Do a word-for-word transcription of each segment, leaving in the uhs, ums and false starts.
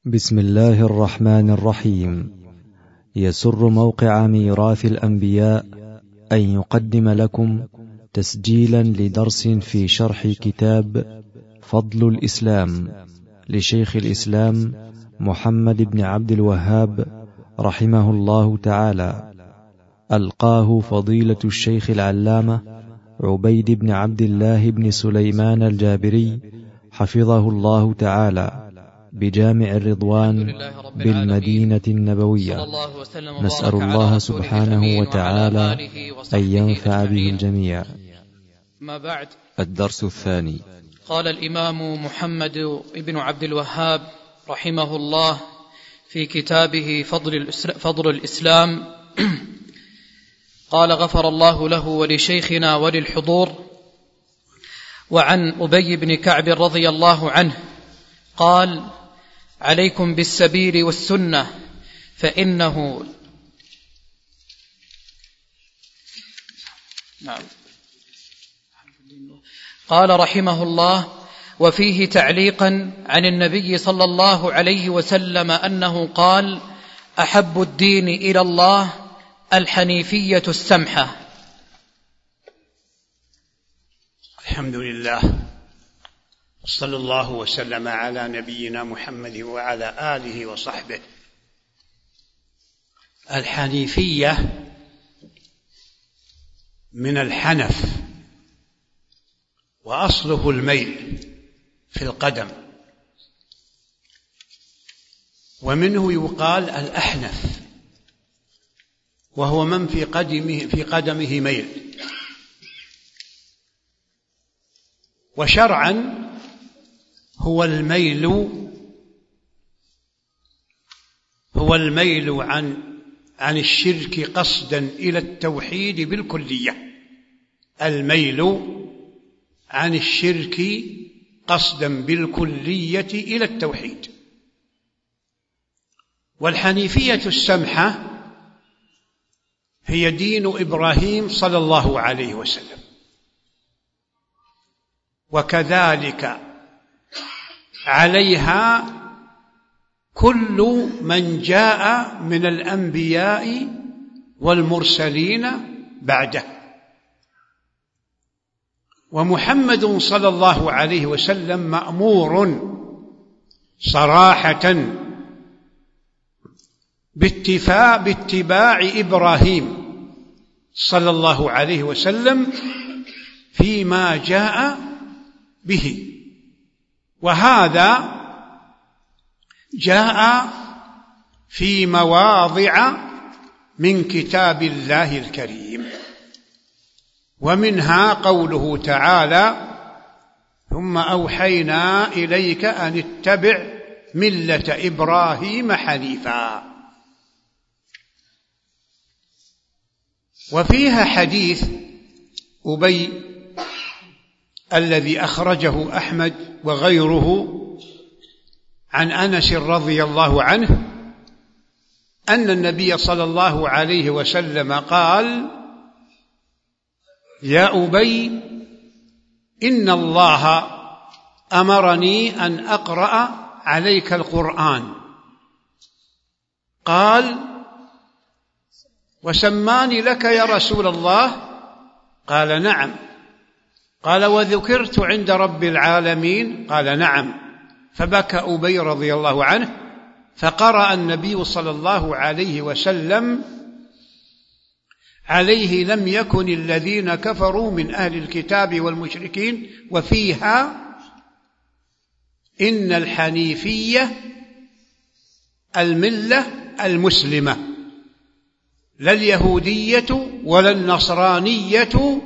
بسم الله الرحمن الرحيم. يسر موقع ميراث الأنبياء أن يقدم لكم تسجيلا لدرس في شرح كتاب فضل الإسلام لشيخ الإسلام محمد بن عبد الوهاب رحمه الله تعالى، ألقاه فضيلة الشيخ العلامة عبيد بن عبد الله بن سليمان الجابري حفظه الله تعالى بجامع الرضوان بالمدينة النبوية. نسأل الله سبحانه وتعالى أن ينفع به الجميع. ما بعد، الدرس الثاني. قال الإمام محمد بن عبد الوهاب رحمه الله في كتابه فضل الإسلام قال: غفر الله له ولشيخنا وللحضور. وعن أبي بن كعب رضي الله عنه قال: عليكم بالسبيل والسنة فإنه نعم. قال رحمه الله: وفيه تعليقا عن النبي صلى الله عليه وسلم أنه قال: أحب الدين إلى الله الحنيفية السمحة. الحمد لله، صلى الله وسلم على نبينا محمد وعلى آله وصحبه. الحنيفية من الحنف، وأصله الميل في القدم، ومنه يقال الأحنف، وهو من في قدمه في قدمه ميل. وشرعا هو الميل هو الميل عن عن الشرك قصدا إلى التوحيد بالكلية. الميل عن الشرك قصدا بالكلية إلى التوحيد. والحنيفية السمحة هي دين إبراهيم صلى الله عليه وسلم، وكذلك عليها كل من جاء من الأنبياء والمرسلين بعده. ومحمد صلى الله عليه وسلم مأمور صراحة باتفاء باتباع إبراهيم صلى الله عليه وسلم فيما جاء به، وهذا جاء في مواضع من كتاب الله الكريم، ومنها قوله تعالى: ثم أوحينا إليك أن اتبع ملة إبراهيم حنيفا. وفيها حديث أبي الذي أخرجه أحمد وغيره عن أنس رضي الله عنه أن النبي صلى الله عليه وسلم قال: يا أبي، إن الله أمرني أن أقرأ عليك القرآن. قال: وسماني لك يا رسول الله؟ قال: نعم. قال: وذكرت عند رب العالمين؟ قال: نعم. فبكى أبي رضي الله عنه، فقرأ النبي صلى الله عليه وسلم عليه: لم يكن الذين كفروا من أهل الكتاب والمشركين، وفيها: إن الحنيفية الملة المسلمة، لا اليهودية ولا النصرانية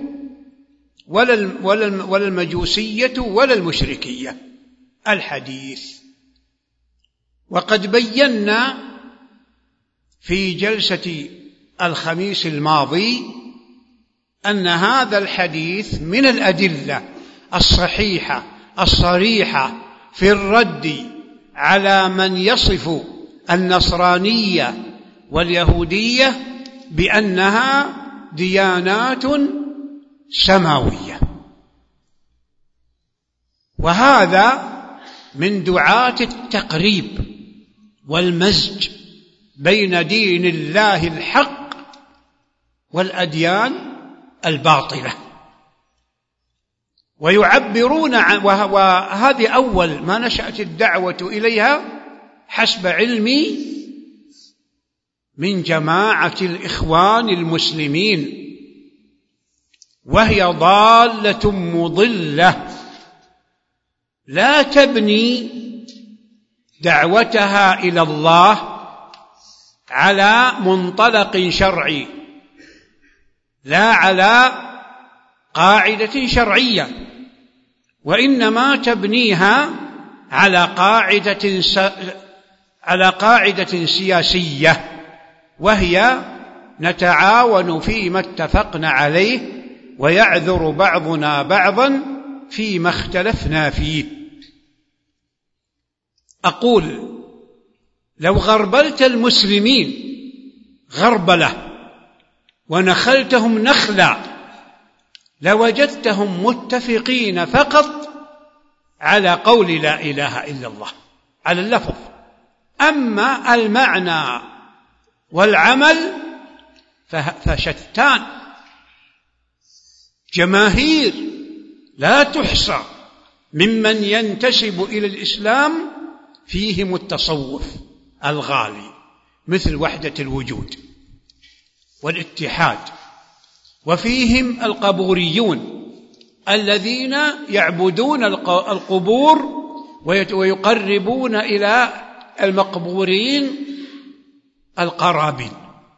ولا المجوسية ولا المشركية. الحديث. وقد بينا في جلسة الخميس الماضي أن هذا الحديث من الأدلة الصحيحة الصريحة في الرد على من يصف النصرانية واليهودية بأنها ديانات سماوية. وهذا من دعاة التقريب والمزج بين دين الله الحق والأديان الباطلة، ويعبرون عن، وهذه أول ما نشأت الدعوة إليها حسب علمي من جماعة الإخوان المسلمين، وهي ضالة مضلة لا تبني دعوتها إلى الله على منطلق شرعي، لا على قاعدة شرعية، وإنما تبنيها على قاعدة س... على قاعدة سياسية، وهي نتعاون فيما اتفقنا عليه ويعذر بعضنا بعضا فيما اختلفنا فيه. أقول لو غربلت المسلمين غربلة ونخلتهم نخلا لوجدتهم متفقين فقط على قول لا إله إلا الله، على اللفظ، أما المعنى والعمل فشتان. جماهير لا تحصى ممن ينتسب إلى الإسلام فيهم التصوف الغالي مثل وحدة الوجود والاتحاد، وفيهم القبوريون الذين يعبدون القبور ويقربون إلى المقبورين القرابين.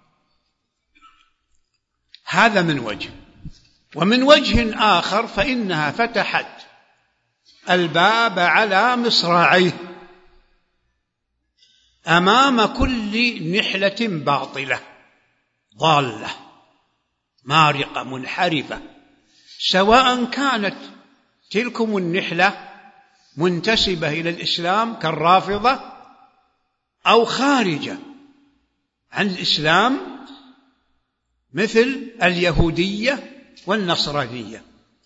هذا من وجه. ومن وجه آخر فإنها فتحت الباب على مصراعيه أمام كل نحلة باطلة ضالة مارقة منحرفة، سواء كانت تلكم النحلة منتسبة إلى الإسلام كالرافضة أو خارجة عن الإسلام مثل اليهودية والنصرانية.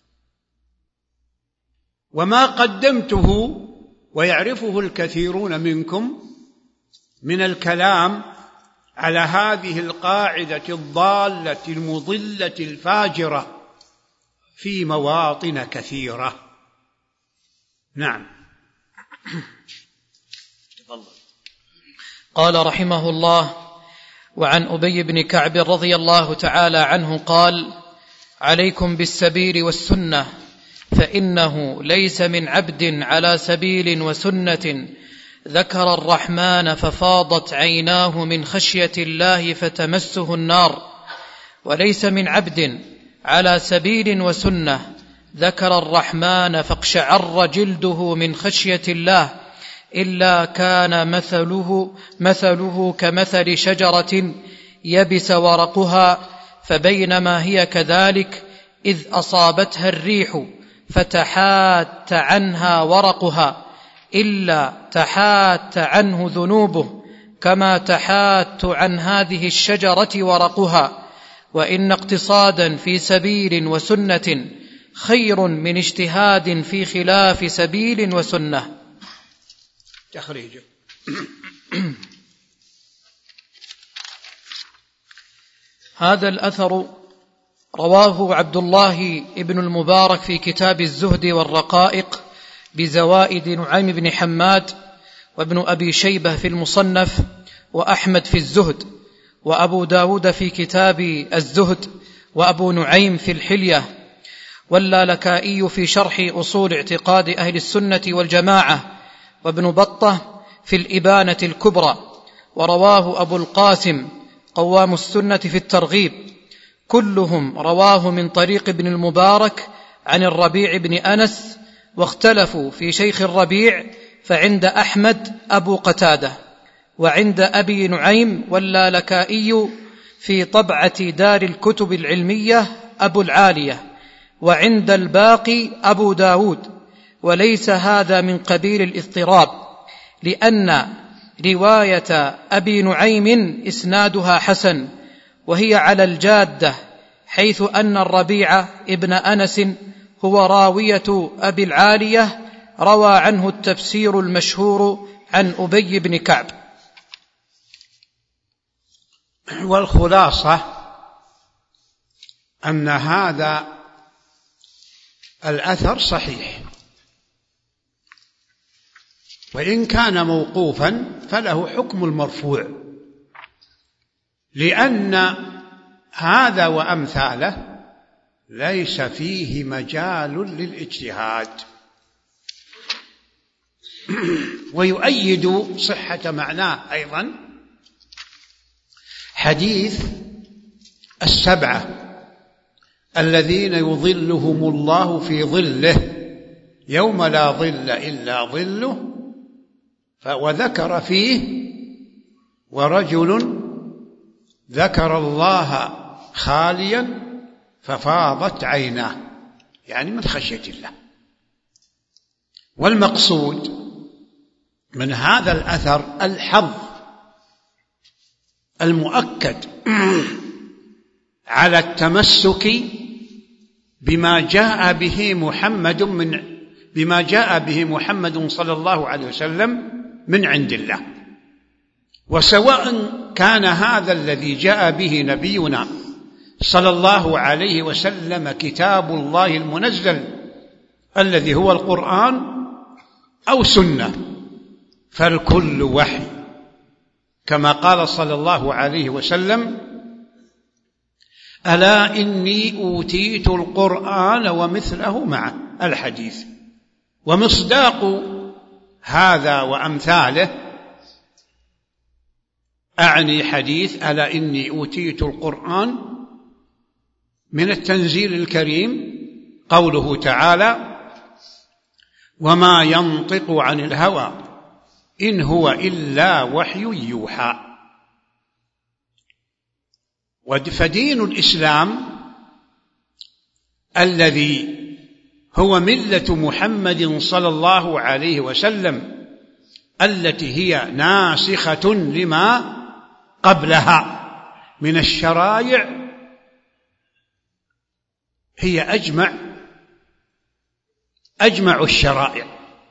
وما قدمته ويعرفه الكثيرون منكم من الكلام على هذه القاعدة الضالة المضلة الفاجرة في مواطن كثيرة. نعم. قال رحمه الله: وعن أبي بن كعب رضي الله تعالى عنه قال: عليكم بالسبيل والسنة، فإنه ليس من عبد على سبيل وسنة ذكر الرحمن ففاضت عيناه من خشية الله فتمسه النار، وليس من عبد على سبيل وسنة ذكر الرحمن فاقشعر جلده من خشية الله إلا كان مثله مثله كمثل شجرة يبس ورقها، فبينما هي كذلك إذ أصابتها الريح فتحات عنها ورقها إلا تحات عنه ذنوبه كما تحات عن هذه الشجرة ورقها، وإن اقتصادا في سبيل وسنة خير من اجتهاد في خلاف سبيل وسنة. تخريج. هذا الأثر رواه عبد الله ابن المبارك في كتاب الزهد والرقائق بزوائد نعيم بن حماد، وابن أبي شيبة في المصنف، وأحمد في الزهد، وأبو داود في كتاب الزهد، وأبو نعيم في الحلية، واللالكائي في شرح أصول اعتقاد أهل السنة والجماعة، وابن بطة في الإبانة الكبرى، ورواه أبو القاسم قوام السنة في الترغيب. كلهم رواه من طريق ابن المبارك عن الربيع بن أنس، واختلفوا في شيخ الربيع، فعند أحمد أبو قتادة، وعند أبي نعيم واللالكائي في طبعة دار الكتب العلمية أبو العالية، وعند الباقي أبو داود. وليس هذا من قبيل الاضطراب، لأن رواية أبي نعيم إسنادها حسن، وهي على الجادة، حيث أن الربيع ابن أنس هو راوية أبي العالية، روى عنه التفسير المشهور عن أبي بن كعب. والخلاصة أن هذا الأثر صحيح، وإن كان موقوفا فله حكم المرفوع، لأن هذا وأمثاله ليس فيه مجال للاجتهاد. ويؤيد صحة معناه أيضا حديث السبعة الذين يظلهم الله في ظله يوم لا ظل إلا ظله، وذكر فيه ورجل ذكر الله خاليا ففاضت عيناه، يعني من خشية الله. والمقصود من هذا الأثر الحظ المؤكد على التمسك بما جاء به محمد من بما جاء به محمد صلى الله عليه وسلم من عند الله، وسواء كان هذا الذي جاء به نبينا صلى الله عليه وسلم كتاب الله المنزل الذي هو القرآن أو سنة، فالكل وحي، كما قال صلى الله عليه وسلم: ألا إني أوتيت القرآن ومثله معه، الحديث. ومصداق هذا وأمثاله أعني حديث ألا إني أوتيت القرآن من التنزيل الكريم قوله تعالى: وما ينطق عن الهوى إن هو إلا وحي يوحى. فدين الإسلام الذي هو ملة محمد صلى الله عليه وسلم التي هي ناسخة لما قبلها من الشرائع هي أجمع أجمع الشرائع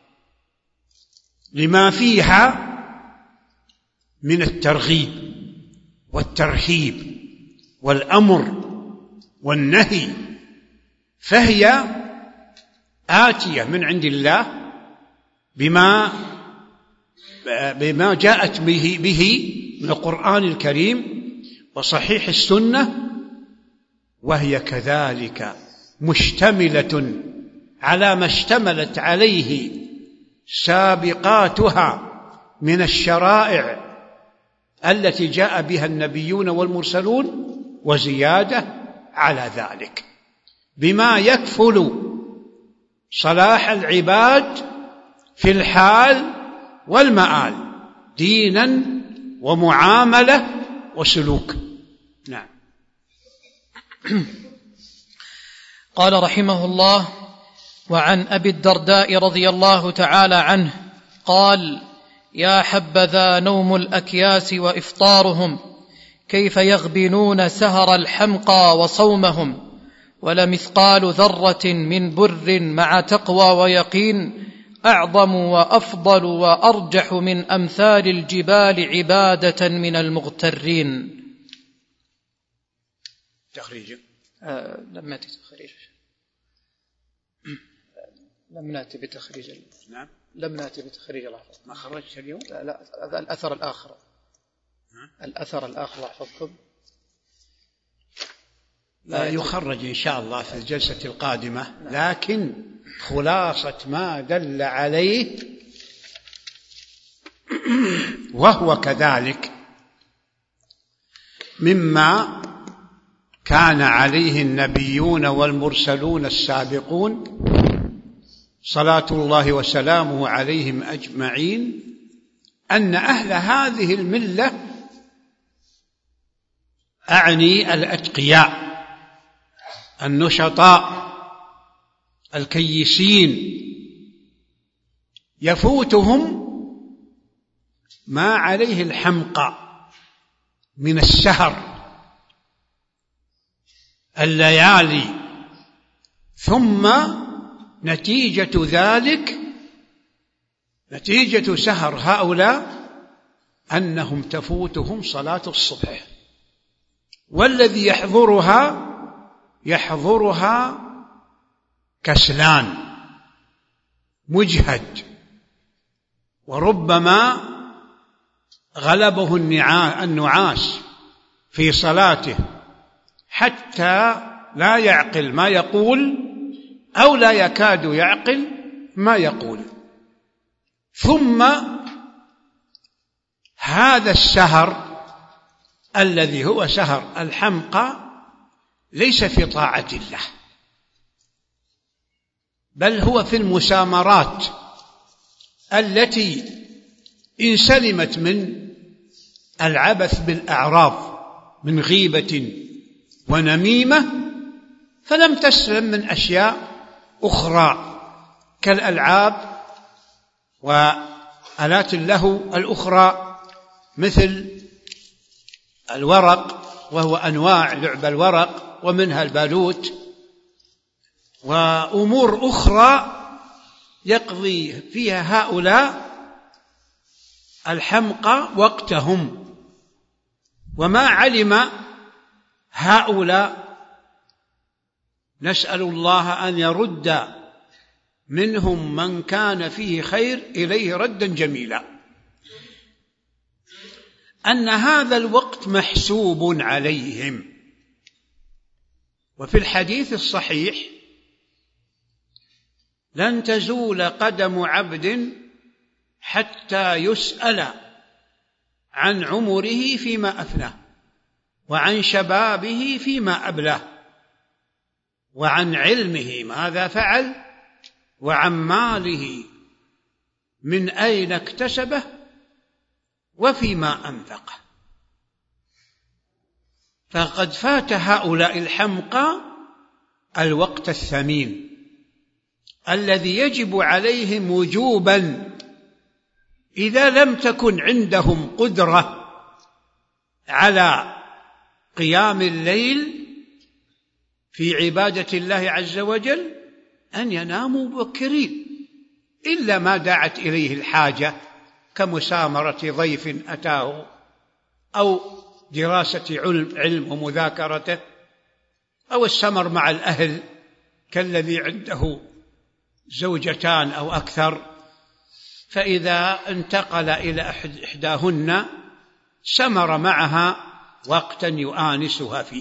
لما فيها من الترغيب والترهيب والأمر والنهي، فهي آتية من عند الله بما بما جاءت به به من القرآن الكريم وصحيح السنة، وهي كذلك مشتملة على ما اشتملت عليه سابقاتها من الشرائع التي جاء بها النبيون والمرسلون، وزيادة على ذلك بما يكفل صلاح العباد في الحال والمآل دينا ومعاملة وسلوك. نعم. قال رحمه الله: وعن أبي الدرداء رضي الله تعالى عنه قال: يا حبذا نوم الأكياس وإفطارهم، كيف يغبنون سهر الحمقى وصومهم، ولمثقال ذرة من بر مع تقوى ويقين أعظم وأفضل وأرجح من أمثال الجبال عبادة من المغترين. تخريج آه لم نأتي تخريج لم نأتي بتخريج نعم لم نأتي بتخريج الأحفظ. ما خرجت اليوم؟ لا, لا الأثر الآخر الأثر الآخر أحفظكم لا يخرج إن شاء الله في الجلسة القادمة، لكن خلاصة ما دل عليه وهو كذلك مما كان عليه النبيون والمرسلون السابقون صلاة الله وسلامه عليهم أجمعين، أن أهل هذه الملة أعني الأتقياء النشطاء الكيسين يفوتهم ما عليه الحمقى من السهر الليالي، ثم نتيجة ذلك نتيجة سهر هؤلاء أنهم تفوتهم صلاة الصبح والذي يحضرها يحضرها كسلان مجهد، وربما غلبه النعاس في صلاته حتى لا يعقل ما يقول أو لا يكاد يعقل ما يقول. ثم هذا السهر الذي هو سهر الحمقى ليس في طاعة الله، بل هو في المسامرات التي إن سلمت من العبث بالأعراض من غيبة ونميمة فلم تسلم من أشياء أخرى كالألعاب وآلات اللهو الأخرى مثل الورق، وهو أنواع لعب الورق ومنها البالوت، وأمور أخرى يقضي فيها هؤلاء الحمقى وقتهم. وما علم هؤلاء نسأل الله أن يرد منهم من كان فيه خير إليه ردا جميلا، أن هذا الوقت محسوب عليهم. وفي الحديث الصحيح لن تزول قدم عبد حتى يسأل عن عمره فيما أفناه، وعن شبابه فيما أبلاه، وعن علمه ماذا فعل، وعن ماله من أين اكتسبه، وفيما أنفقه. فقد فات هؤلاء الحمقى الوقت الثمين الذي يجب عليهم وجوبا إذا لم تكن عندهم قدرة على قيام الليل في عبادة الله عز وجل أن يناموا مبكرين، إلا ما دعت إليه الحاجة كمسامرة ضيف أتاه أو دراسة علم ومذاكرته أو السمر مع الأهل كالذي عنده زوجتان أو أكثر، فإذا انتقل إلى إحداهن سمر معها وقتا يؤانسها فيه.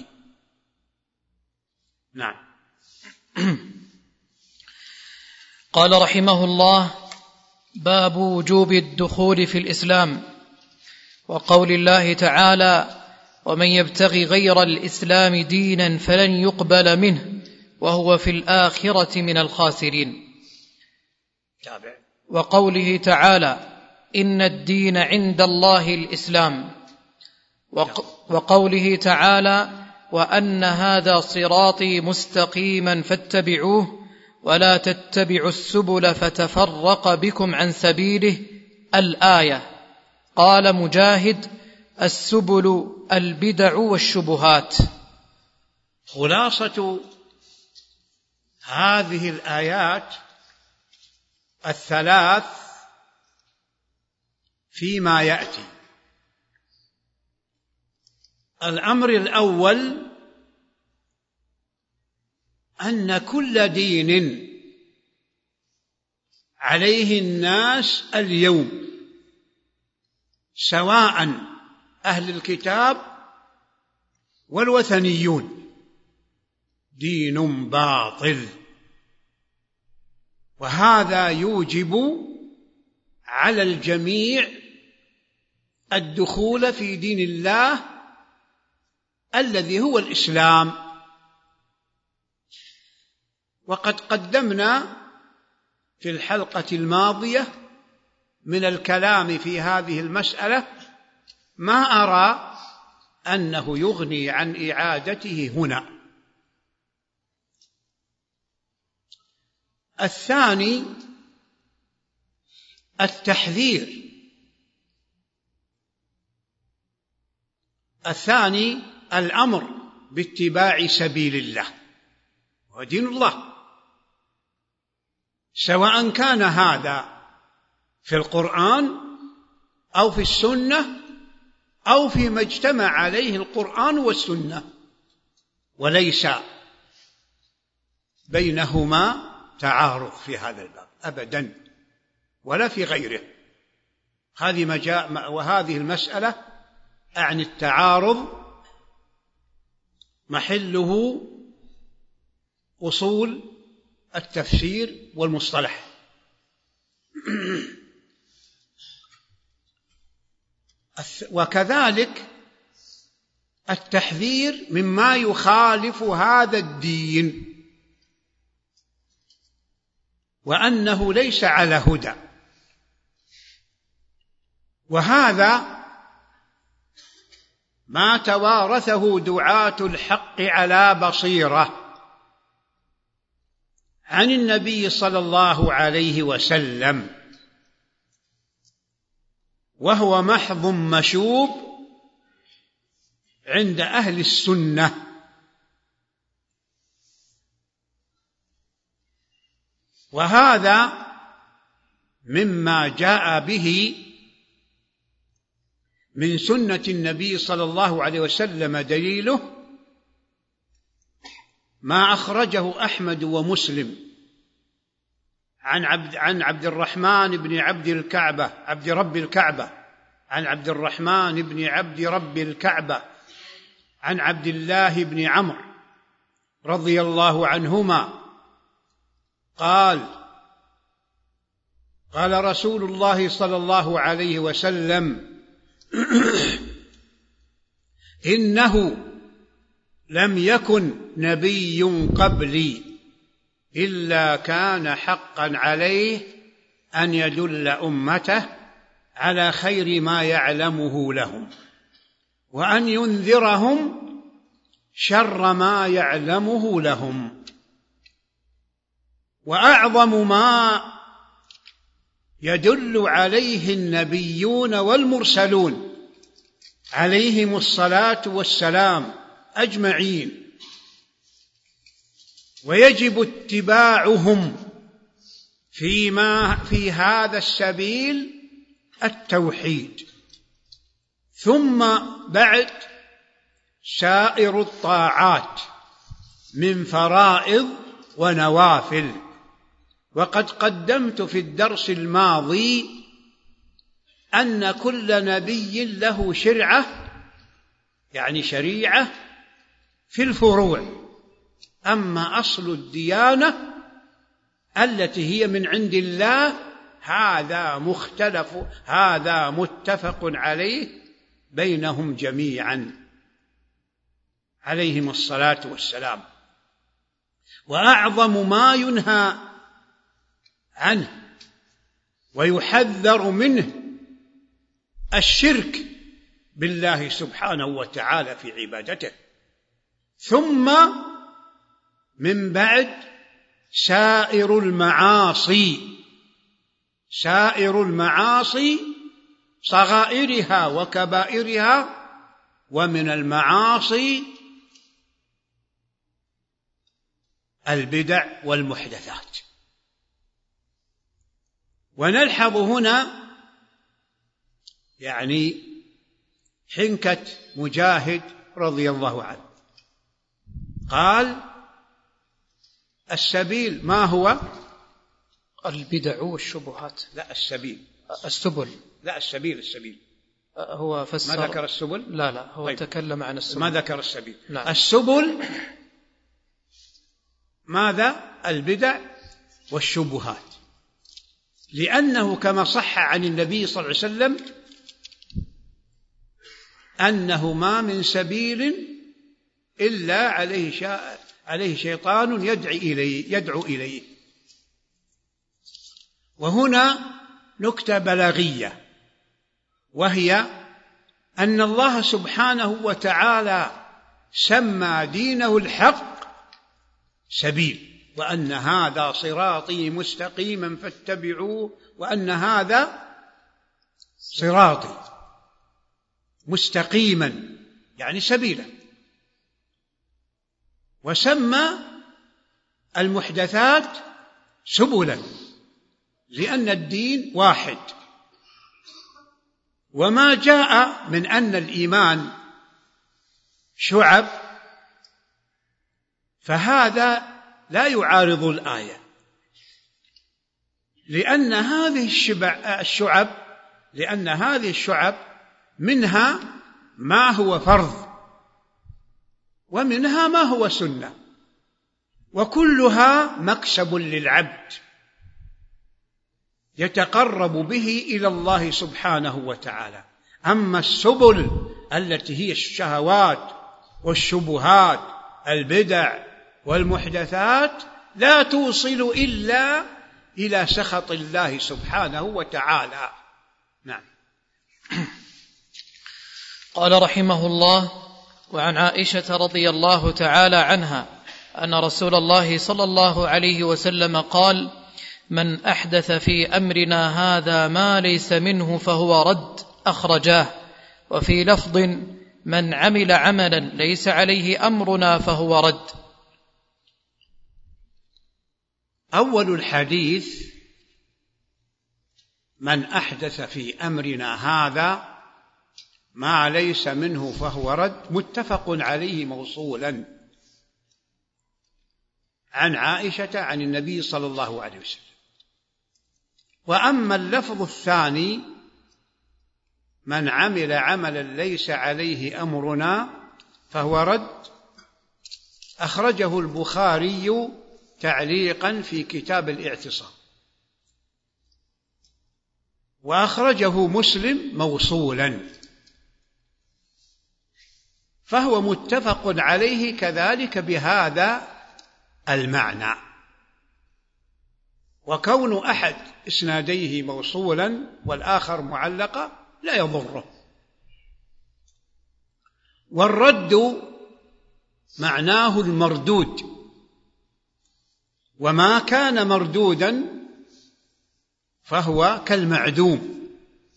نعم. قال رحمه الله: باب وجوب الدخول في الإسلام، وقول الله تعالى: ومن يبتغي غير الإسلام دينا فلن يقبل منه وهو في الآخرة من الخاسرين. وقوله تعالى: إن الدين عند الله الإسلام. وقوله تعالى: وأن هذا صراطي مستقيما فاتبعوه ولا تتبعوا السبل فتفرق بكم عن سبيله. الآية. قال مجاهد: السبل البدع والشبهات. خلاصة هذه الآيات الثلاث فيما يأتي: الأمر الأول أن كل دين عليه الناس اليوم، سواء أهل الكتاب والوثنيون، دين باطل، وهذا يوجب على الجميع الدخول في دين الله الذي هو الإسلام. وقد قدمنا في الحلقة الماضية من الكلام في هذه المسألة ما أرى أنه يغني عن إعادته هنا. الثاني التحذير، الثاني الأمر باتباع سبيل الله ودين الله، سواء كان هذا في القرآن أو في السنة أو فيما اجتمع عليه القرآن والسنة، وليس بينهما تعارض في هذا الباب أبدا ولا في غيره. هذه مجاء وهذه المسألة أعني التعارض محله أصول التفسير والمصطلح. وكذلك التحذير مما يخالف هذا الدين وأنه ليس على هدى، وهذا ما توارثه دعاة الحق على بصيرة عن النبي صلى الله عليه وسلم، وهو محض مشوب عند أهل السنة. وهذا مما جاء به من سنة النبي صلى الله عليه وسلم دليله ما أخرجه أحمد ومسلم عن عبد عن عبد الرحمن بن عبد الكعبة عبد رب الكعبة عن عبد الرحمن بن عبد رب الكعبة عن عبد الله بن عمرو رضي الله عنهما قال: قال رسول الله صلى الله عليه وسلم: إنه لم يكن نبي قبلي إلا كان حقا عليه أن يدل أمته على خير ما يعلمه لهم، وأن ينذرهم شر ما يعلمه لهم. وأعظم ما يدل عليه النبيون والمرسلون عليهم الصلاة والسلام أجمعين، ويجب اتباعهم فيما في هذا السبيل التوحيد، ثم بعد سائر الطاعات من فرائض ونوافل. وقد قدمت في الدرس الماضي أن كل نبي له شرعة، يعني شريعة في الفروع، أما أصل الديانة التي هي من عند الله هذا مختلف، هذا متفق عليه بينهم جميعا عليهم الصلاة والسلام. وأعظم ما ينهى عنه ويحذر منه الشرك بالله سبحانه وتعالى في عبادته، ثم من بعد سائر المعاصي، سائر المعاصي صغائرها وكبائرها، ومن المعاصي البدع والمحدثات. ونلحظ هنا يعني حنكة مجاهد رضي الله عنه، قال: السبيل ما هو؟ البدع والشبهات. لا، السبيل السبل. لا، السبيل السبيل هو فسر. ما ذكر السبل؟ لا لا، هو طيب. تكلم عن السبل، ما ذكر السبيل. نعم. السبل ماذا؟ البدع والشبهات، لأنه كما صح عن النبي صلى الله عليه وسلم أنه ما من سبيل إلا عليه شا... عليه شيطان يدعي إليه يدعو إليه. وهنا نكتة بلاغية، وهي أن الله سبحانه وتعالى سمى دينه الحق سبيل، وأن هذا صراطي مستقيما فاتبعوه، وأن هذا صراطي مستقيما يعني سبيلا. وسمى المحدثات سبلا، لأن الدين واحد، وما جاء من أن الإيمان شعب فهذا لا يعارض الآية، لأن هذه الشعب لأن هذه الشعب منها ما هو فرض ومنها ما هو سنة، وكلها مكسب للعبد يتقرب به إلى الله سبحانه وتعالى. أما السبل التي هي الشهوات والشبهات البدع والمحدثات لا توصل إلا إلى سخط الله سبحانه وتعالى. نعم. قال رحمه الله: وعن عائشة رضي الله تعالى عنها أن رسول الله صلى الله عليه وسلم قال: من أحدث في أمرنا هذا ما ليس منه فهو رد، أخرجاه. وفي لفظ: من عمل عملا ليس عليه أمرنا فهو رد. أول الحديث: من أحدث في أمرنا هذا ما ليس منه فهو رد، متفق عليه موصولا عن عائشة عن النبي صلى الله عليه وسلم. وأما اللفظ الثاني: من عمل عملا ليس عليه أمرنا فهو رد، أخرجه البخاري تعليقا في كتاب الاعتصام، وأخرجه مسلم موصولا، فهو متفق عليه كذلك بهذا المعنى. وكون أحد إسناديه موصولا والآخر معلقا لا يضره. والرد معناه المردود، وما كان مردودا فهو كالمعدوم.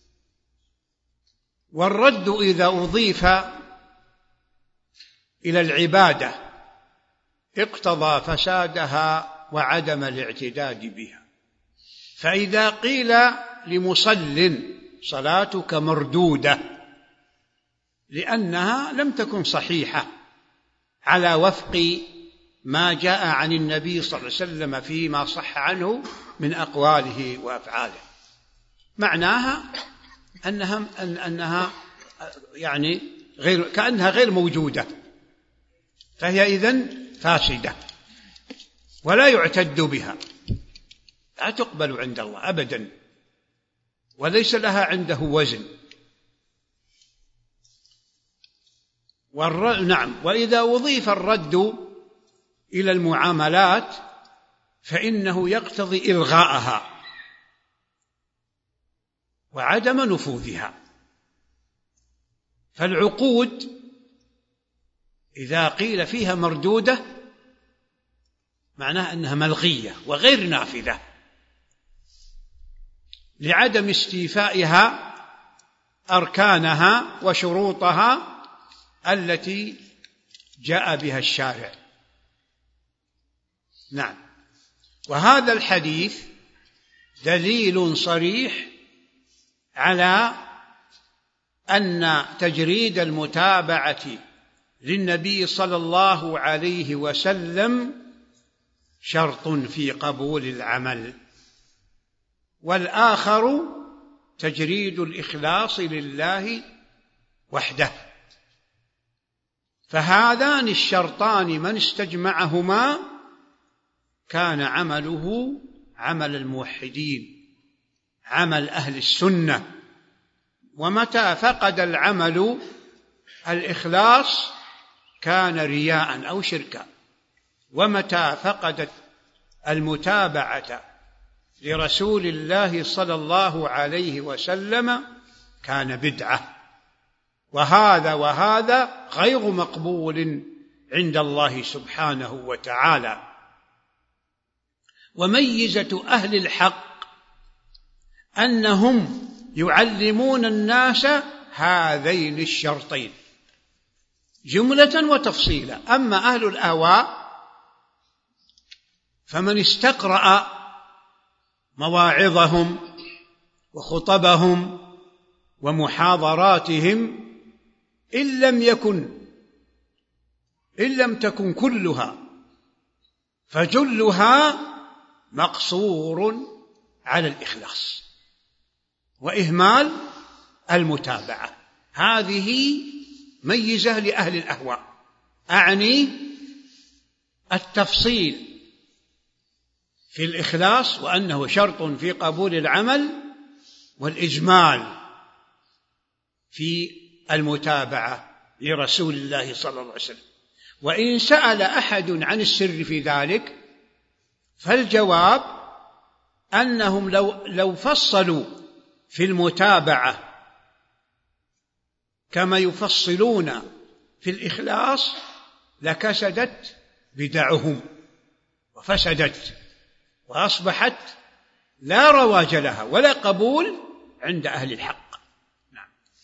والرد إذا أضيف إلى العبادة اقتضى فسادها وعدم الاعتداد بها. فإذا قيل لمصل: صلاتك مردودة، لأنها لم تكن صحيحة على وفق ما جاء عن النبي صلى الله عليه وسلم فيما صح عنه من أقواله وأفعاله، معناها أنها, أنها يعني غير كأنها غير موجودة، فهي إذن فاسدة ولا يعتد بها، لا تقبل عند الله أبدا، وليس لها عنده وزن. والر... نعم. وإذا أضيف الرد إلى المعاملات فإنه يقتضي إلغاءها وعدم نفوذها. فالعقود إذا قيل فيها مردودة معناه أنها ملغية وغير نافذة لعدم استيفائها أركانها وشروطها التي جاء بها الشارع. نعم. وهذا الحديث دليل صريح على أن تجريد المتابعة للنبي صلى الله عليه وسلم شرط في قبول العمل، والآخر تجريد الإخلاص لله وحده. فهذان الشرطان من استجمعهما كان عمله عمل الموحدين، عمل أهل السنة. ومتى فقد العمل الإخلاص كان رياء أو شركا، ومتى فقدت المتابعة لرسول الله صلى الله عليه وسلم كان بدعة. وهذا وهذا غير مقبول عند الله سبحانه وتعالى. وميزة أهل الحق أنهم يعلمون الناس هذين الشرطين جملة وتفصيلا. أما أهل الأهواء فمن استقرأ مواعظهم وخطبهم ومحاضراتهم إن لم يكن إن لم تكن كلها فجلها مقصور على الإخلاص وإهمال المتابعة. هذه ميزة لأهل الأهواء، أعني التفصيل في الإخلاص وأنه شرط في قبول العمل، والإجمال في المتابعة لرسول الله صلى الله عليه وسلم. وإن سأل أحد عن السر في ذلك فالجواب أنهم لو, لو فصلوا في المتابعة كما يفصلون في الإخلاص لكسدت بدعهم وفسدت وأصبحت لا رواج لها ولا قبول عند أهل الحق. نعم.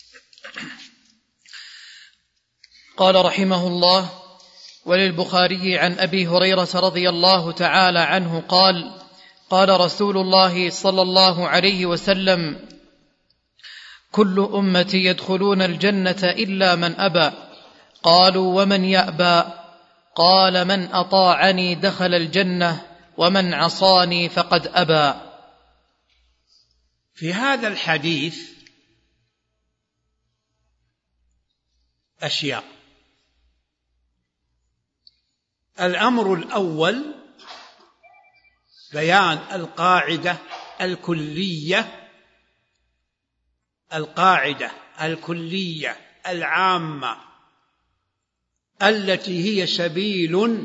قال رحمه الله: وللبخاري عن أبي هريرة رضي الله تعالى عنه قال: قال رسول الله صلى الله عليه وسلم: كل أمتي يدخلون الجنة إلا من أبى. قالوا: ومن يأبى؟ قال: من أطاعني دخل الجنة ومن عصاني فقد أبى. في هذا الحديث أشياء. الأمر الأول بيان القاعدة الكلية القاعدة الكلية العامة التي هي سبيل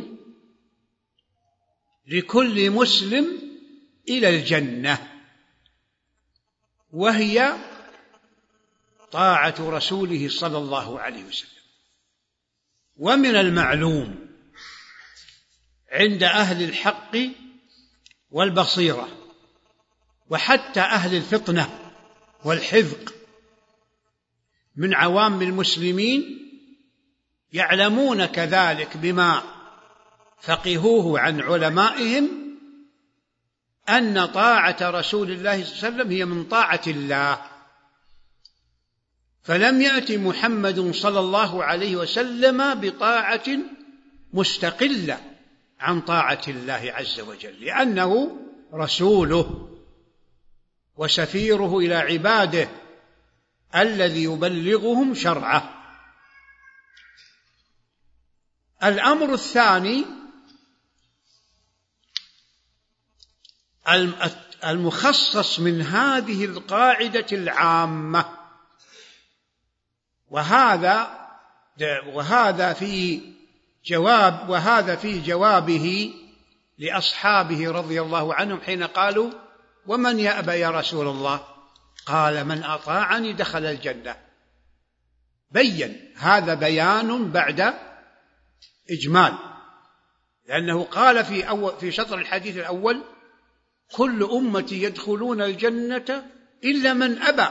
لكل مسلم إلى الجنة، وهي طاعة رسوله صلى الله عليه وسلم. ومن المعلوم عند أهل الحق والبصيرة وحتى أهل الفطنة والحذق من عوام المسلمين يعلمون كذلك بما فقهوه عن علمائهم أن طاعة رسول الله صلى الله عليه وسلم هي من طاعة الله، فلم يأت محمد صلى الله عليه وسلم بطاعة مستقلة عن طاعة الله عز وجل، لأنه رسوله وسفيره إلى عباده الذي يبلغهم شرعه. الأمر الثاني المخصص من هذه القاعدة العامة، وهذا وهذا في جواب وهذا في جوابه لأصحابه رضي الله عنهم حين قالوا: ومن يأبى يا رسول الله؟ قال: من أطاعني دخل الجنة. بين هذا بيان بعد إجمال، لأنه قال في أول في شطر الحديث الأول: كل أمتي يدخلون الجنة إلا من أبى.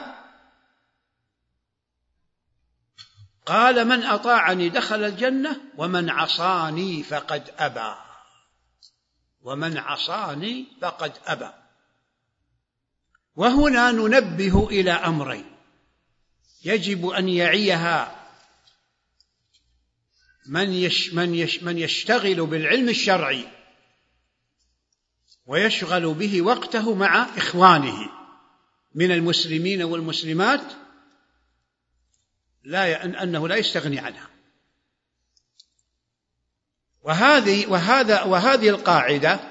قال: من أطاعني دخل الجنة ومن عصاني فقد أبى. ومن عصاني فقد أبى. وهنا ننبه إلى أمرين يجب أن يعيها من يش من يش من يشتغل بالعلم الشرعي ويشغل به وقته مع إخوانه من المسلمين والمسلمات، لا أنه لا يستغني عنها. وهذه وهذا وهذه القاعدة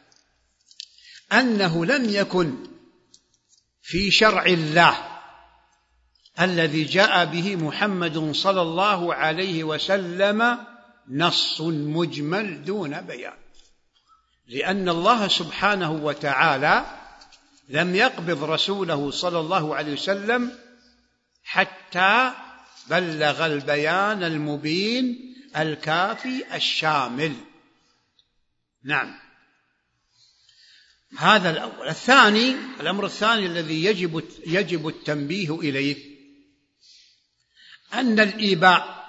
أنه لم يكن في شرع الله الذي جاء به محمد صلى الله عليه وسلم نص مجمل دون بيان، لأن الله سبحانه وتعالى لم يقبض رسوله صلى الله عليه وسلم حتى بلغ البيان المبين الكافي الشامل. نعم، هذا الأول. الثاني، الأمر الثاني الذي يجب يجب التنبيه إليه أن الإيباء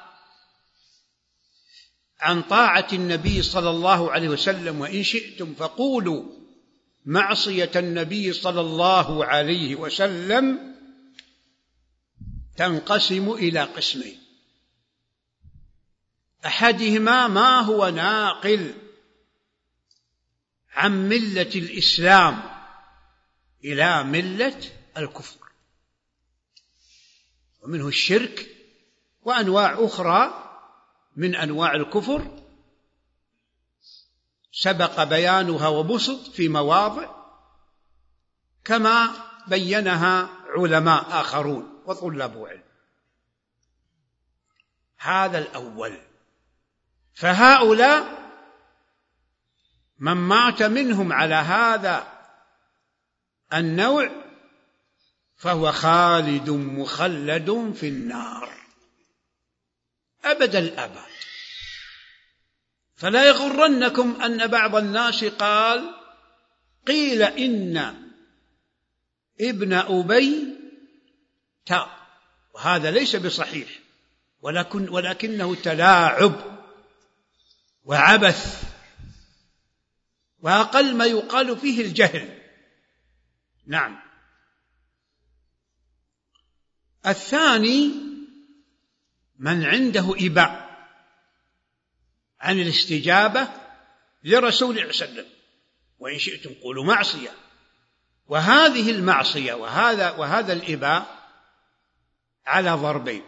عن طاعة النبي صلى الله عليه وسلم، وإن شئتم فقولوا معصية النبي صلى الله عليه وسلم، تنقسم إلى قسمين: أحدهما ما هو ناقل عن ملة الإسلام إلى ملة الكفر، ومنه الشرك وأنواع أخرى من أنواع الكفر سبق بيانها وبسط في مواضع كما بينها علماء آخرون وطلاب علم. هذا الأول. فهؤلاء من مات منهم على هذا النوع فهو خالد مخلد في النار أبد الآباد. فلا يغرنكم أن بعض الناس قال قيل إن ابن أبي تاب، وهذا ليس بصحيح، ولكن ولكنه تلاعب وعبث، وأقل ما يقال فيه الجهل. نعم. الثاني من عنده إباء عن الاستجابة لرسول الله صلى الله عليه وسلم، وإن شئتم قولوا معصية. وهذه المعصية وهذا وهذا الإباء على ضربين: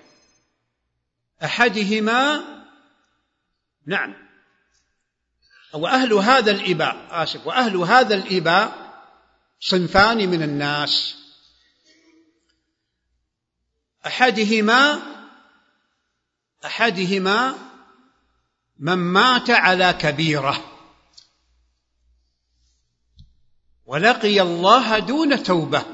أحدهما نعم وأهل هذا الإباء آسف وأهل هذا الإباء صنفان من الناس: أحدهما أحدهما من مات على كبيرة ولقي الله دون توبة،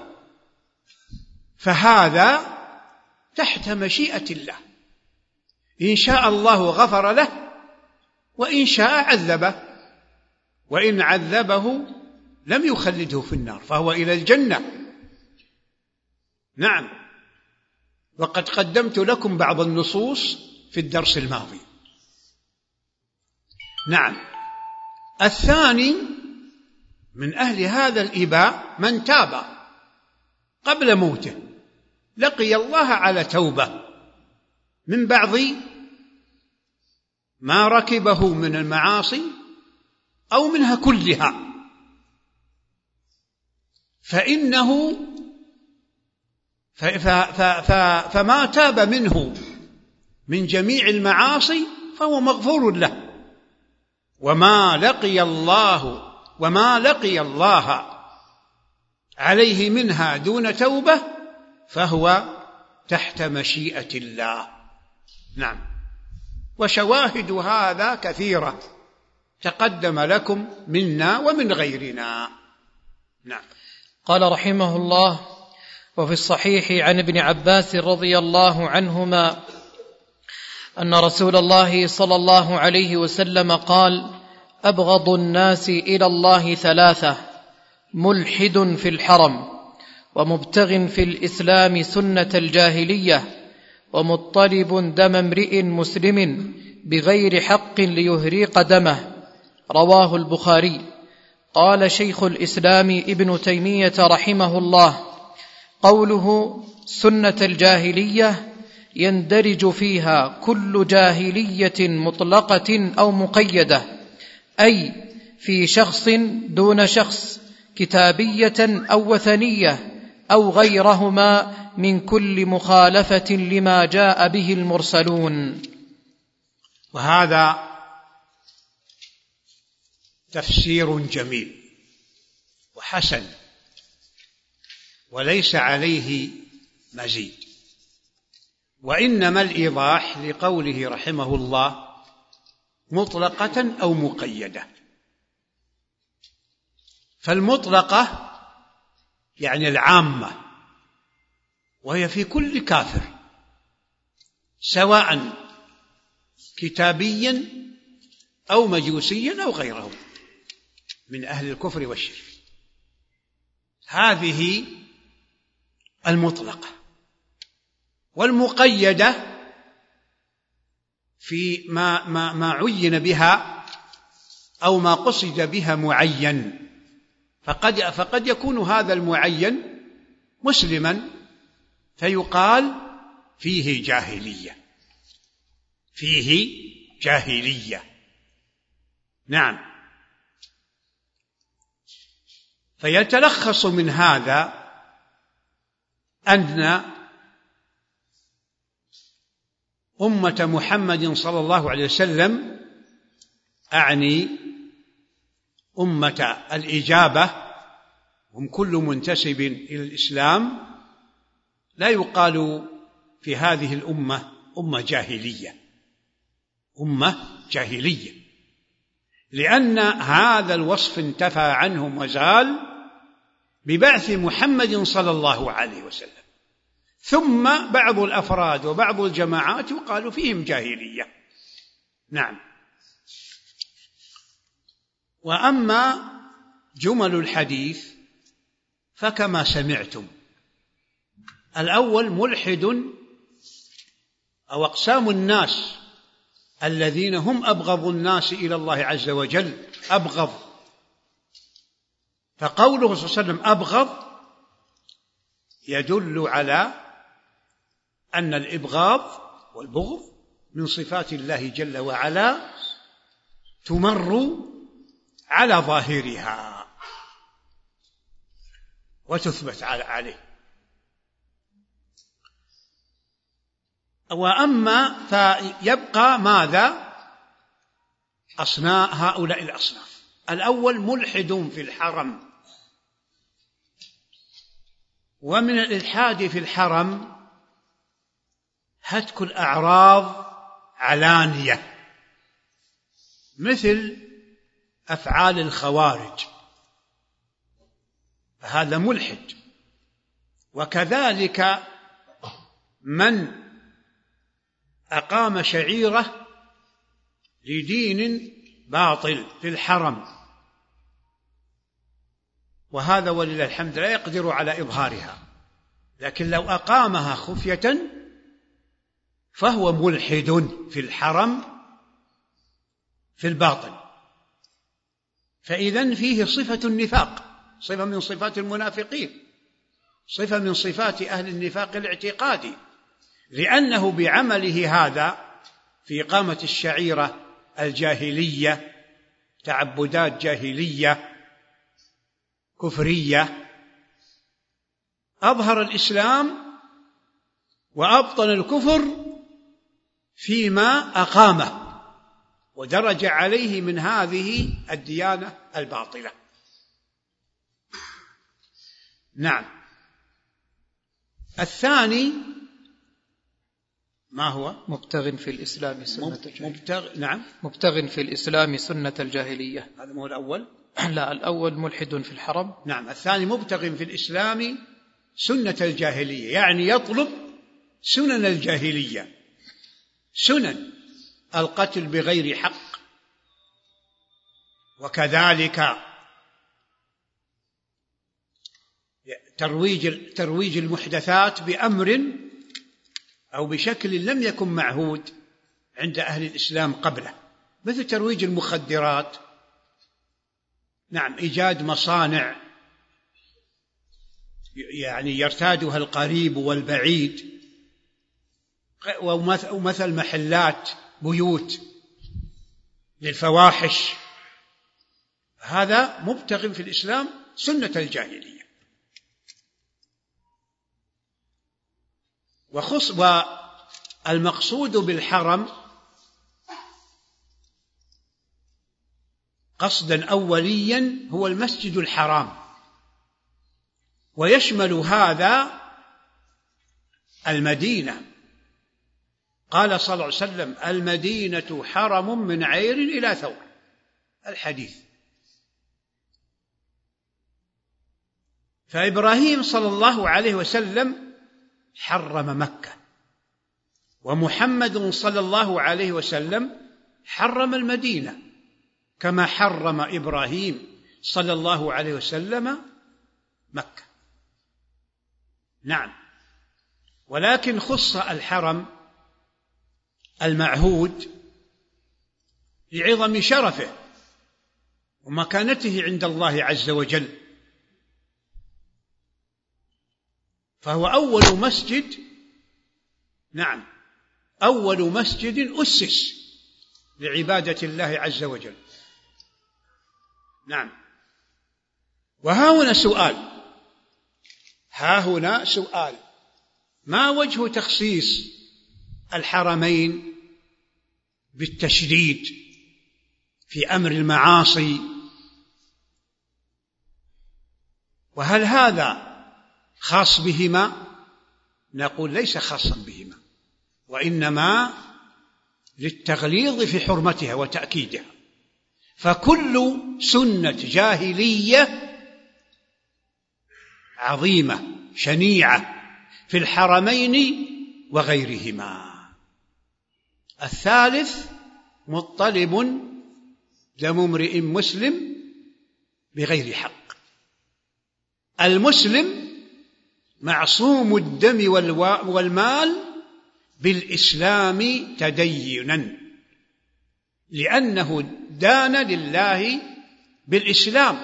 فهذا تحت مشيئة الله، إن شاء الله غفر له وإن شاء عذبه، وإن عذبه لم يخلده في النار فهو إلى الجنة. نعم. وقد قدمت لكم بعض النصوص في الدرس الماضي. نعم. الثاني من أهل هذا الإباء من تاب قبل موته، لقي الله على توبة من بعض ما ركبه من المعاصي أو منها كلها، فإنه فما تاب منه من جميع المعاصي فهو مغفور له، وما لقي الله وما لقي الله عليه منها دون توبة فهو تحت مشيئة الله. نعم. وشواهد هذا كثيرة تقدم لكم منا ومن غيرنا. نعم. قال رحمه الله: وفي الصحيح عن ابن عباس رضي الله عنهما أن رسول الله صلى الله عليه وسلم قال: أبغض الناس إلى الله ثلاثة: ملحد في الحرم، ومبتغ في الإسلام سنة الجاهلية، ومطلب دم امرئ مسلم بغير حق ليهريق دمه. رواه البخاري. قال شيخ الإسلام ابن تيمية رحمه الله: قوله سنة الجاهلية يندرج فيها كل جاهلية مطلقة أو مقيدة، أي في شخص دون شخص، كتابية أو وثنية أو غيرهما من كل مخالفة لما جاء به المرسلون. وهذا تفسير جميل وحسن وليس عليه مزيد، وإنما الإيضاح لقوله رحمه الله مطلقة أو مقيدة. فالمطلقة يعني العامة، وهي في كل كافر سواء كتابيا أو مجوسيا أو غيره من أهل الكفر والشرك، هذه المطلقة. والمقيدة في ما, ما, ما عين بها أو ما قصد بها معين، فقد, فقد يكون هذا المعين مسلما فيقال فيه جاهلية، فيه جاهلية. نعم. فيتلخص من هذا أن أمة محمد صلى الله عليه وسلم، أعني أمة الإجابة، هم كل منتسب إلى الإسلام، لا يقال في هذه الأمة أمة جاهلية، أمة جاهلية، لأن هذا الوصف انتفى عنهم وزال ببعث محمد صلى الله عليه وسلم. ثم بعض الأفراد وبعض الجماعات يقال فيهم جاهلية. نعم. وأما جمل الحديث فكما سمعتم: الأول ملحد أو أقسام الناس الذين هم أبغض الناس إلى الله عز وجل، أبغض. فقوله صلى الله عليه وسلم أبغض يدل على أن الإبغاض والبغض من صفات الله جل وعلا تمر على ظاهرها وتثبت عليه. وأما فيبقى ماذا؟ أصناء هؤلاء الأصناف. الأول ملحد في الحرم، ومن الإلحاد في الحرم هتك الأعراض علانية، مثل أفعال الخوارج، هذا ملحد. وكذلك من أقام شعيرة لدين باطل في الحرم، وهذا ولله الحمد لا يقدر على إظهارها، لكن لو أقامها خفية فهو ملحد في الحرم في الباطل. فإذن فيه صفة النفاق، صفة من صفات المنافقين، صفة من صفات أهل النفاق الاعتقادي، لأنه بعمله هذا في إقامة الشعيرة الجاهلية، تعبدات جاهلية كفرية، أظهر الإسلام وأبطن الكفر فيما أقامه ودرج عليه من هذه الديانة الباطلة. نعم. الثاني ما هو؟ مبتغ في الإسلام سنة الجاهلية. مبتغ... نعم مبتغ في الإسلام سنة الجاهلية. هذا هو الأول. لا، الأول ملحد في الحرم. نعم. الثاني مبتغ في الإسلام سنة الجاهلية، يعني يطلب سنن الجاهلية، سنن القتل بغير حق، وكذلك ترويج ترويج المحدثات بأمر أو بشكل لم يكن معهود عند أهل الإسلام قبله، مثل ترويج المخدرات. نعم. إيجاد مصانع يعني يرتادها القريب والبعيد، ومثل محلات بيوت للفواحش، هذا مبتغ في الإسلام سنة الجاهلية. وخص والمقصود بالحرم قصدا أوليا هو المسجد الحرام، ويشمل هذا المدينة. قال صلى الله عليه وسلم: المدينة حرم من عير إلى ثور، الحديث. فإبراهيم صلى الله عليه وسلم حرم مكة، ومحمد صلى الله عليه وسلم حرم المدينة كما حرم إبراهيم صلى الله عليه وسلم مكة. نعم. ولكن خص الحرم المعهود لعظم شرفه ومكانته عند الله عز وجل، فهو أول مسجد نعم، أول مسجد أسس لعبادة الله عز وجل. نعم. وها هنا سؤال ها هنا سؤال ما وجه تخصيص الحرمين بالتشديد في أمر المعاصي؟ وهل هذا خاص بهما؟ نقول ليس خاصا بهما، وإنما للتغليظ في حرمتها وتأكيدها. فكل سنة جاهلية عظيمة شنيعة في الحرمين وغيرهما. الثالث مطلب دم امرئ مسلم بغير حق. المسلم معصوم الدم والمال بالإسلام تدينا، لأنه دان لله بالإسلام،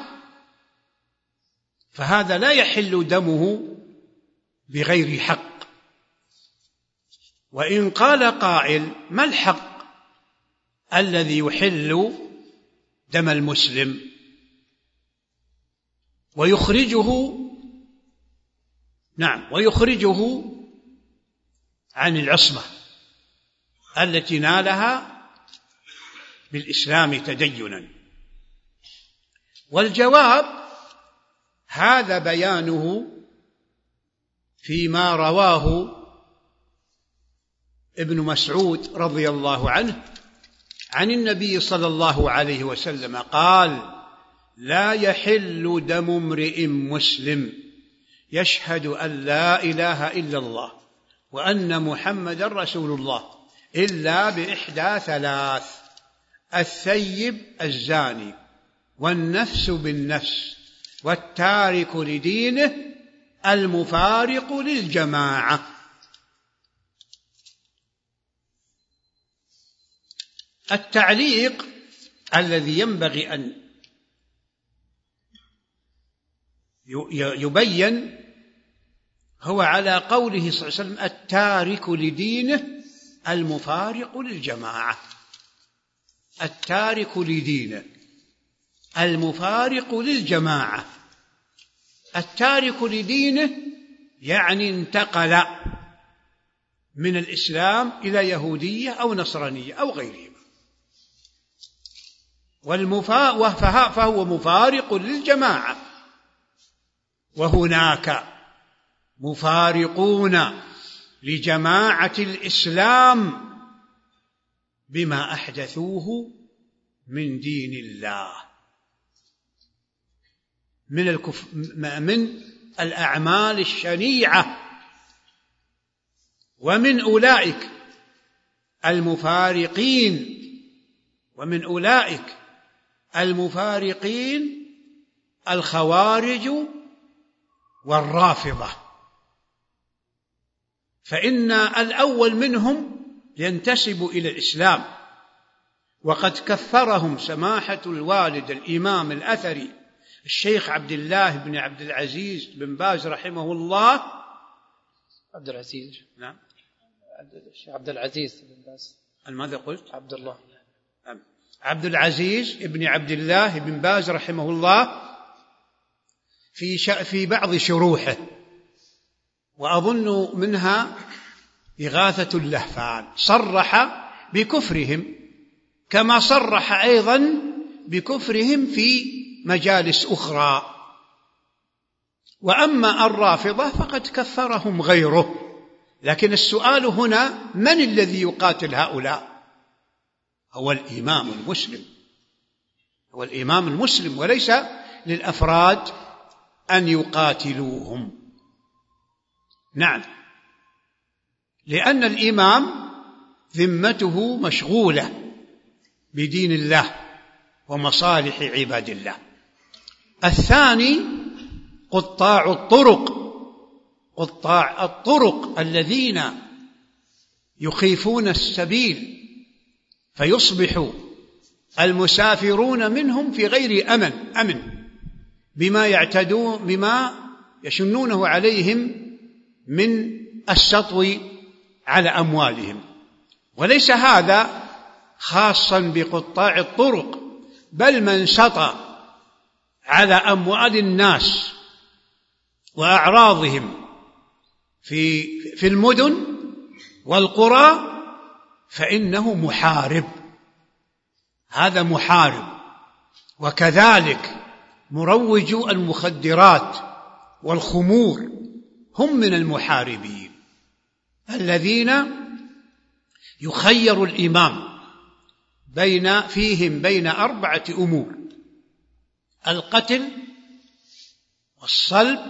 فهذا لا يحل دمه بغير حق. وإن قال قائل: ما الحق الذي يحل دم المسلم ويخرجه نعم ويخرجه عن العصمة التي نالها بالإسلام تدينا؟ والجواب هذا بيانه فيما رواه ابن مسعود رضي الله عنه عن النبي صلى الله عليه وسلم قال: لا يحل دم امرئ مسلم يشهد أن لا إله إلا الله وأن محمدا رسول الله إلا بإحدى ثلاث: الثيب الزاني، والنفس بالنفس، والتارك لدينه، المفارق للجماعة. التعليق الذي ينبغي أن يبين هو على قوله صلى الله عليه وسلم: التارك لدينه المفارق للجماعة. التارك لدينه المفارق للجماعة. التارك لدينه يعني انتقل من الإسلام إلى يهودية أو نصرانية أو غيرهما، فهو مفارق للجماعة. وهناك مفارقون لجماعة الإسلام بما أحدثوه من دين الله من, الكف... من الأعمال الشنيعة، ومن أولئك المفارقين ومن أولئك المفارقين الخوارج والرافضة. فإن الأول منهم ينتسب إلى الإسلام، وقد كفرهم سماحة الوالد الإمام الأثري الشيخ عبد الله بن عبد العزيز بن باز رحمه الله. عبد العزيز نعم الشيخ عبد العزيز بن باز. ماذا قلت؟ عبد الله عبد العزيز بن عبد الله بن باز رحمه الله في في بعض شروحه، وأظن منها إغاثة اللهفان، صرح بكفرهم كما صرح أيضا بكفرهم في مجالس أخرى. وأما الرافضة فقد كفرهم غيره. لكن السؤال هنا: من الذي يقاتل هؤلاء؟ هو الإمام المسلم، هو الإمام المسلم، وليس للأفراد أن يقاتلوهم. نعم، لأن الإمام ذمته مشغولة بدين الله ومصالح عباد الله. الثاني قطاع الطرق، قطاع الطرق الذين يخيفون السبيل فيصبح المسافرون منهم في غير أمن أمن بما يعتدون بما يشنونه عليهم من السطو على أموالهم. وليس هذا خاصا بقطاع الطرق، بل من سطى على أموال الناس وأعراضهم في في المدن والقرى فإنه محارب، هذا محارب. وكذلك مروجو المخدرات والخمور هم من المحاربين الذين يخير الإمام بين فيهم بين أربعة أمور: القتل والصلب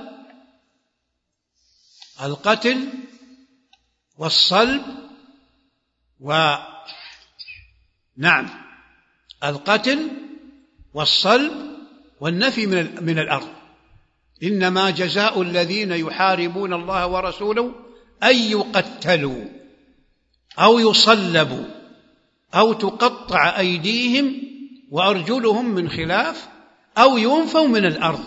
القتل والصلب و نعم القتل والصلب والنفي من من الأرض. إنما جزاء الذين يحاربون الله ورسوله أن يقتلوا أو يصلبوا أو تقطع أيديهم وأرجلهم من خلاف أو ينفوا من الأرض.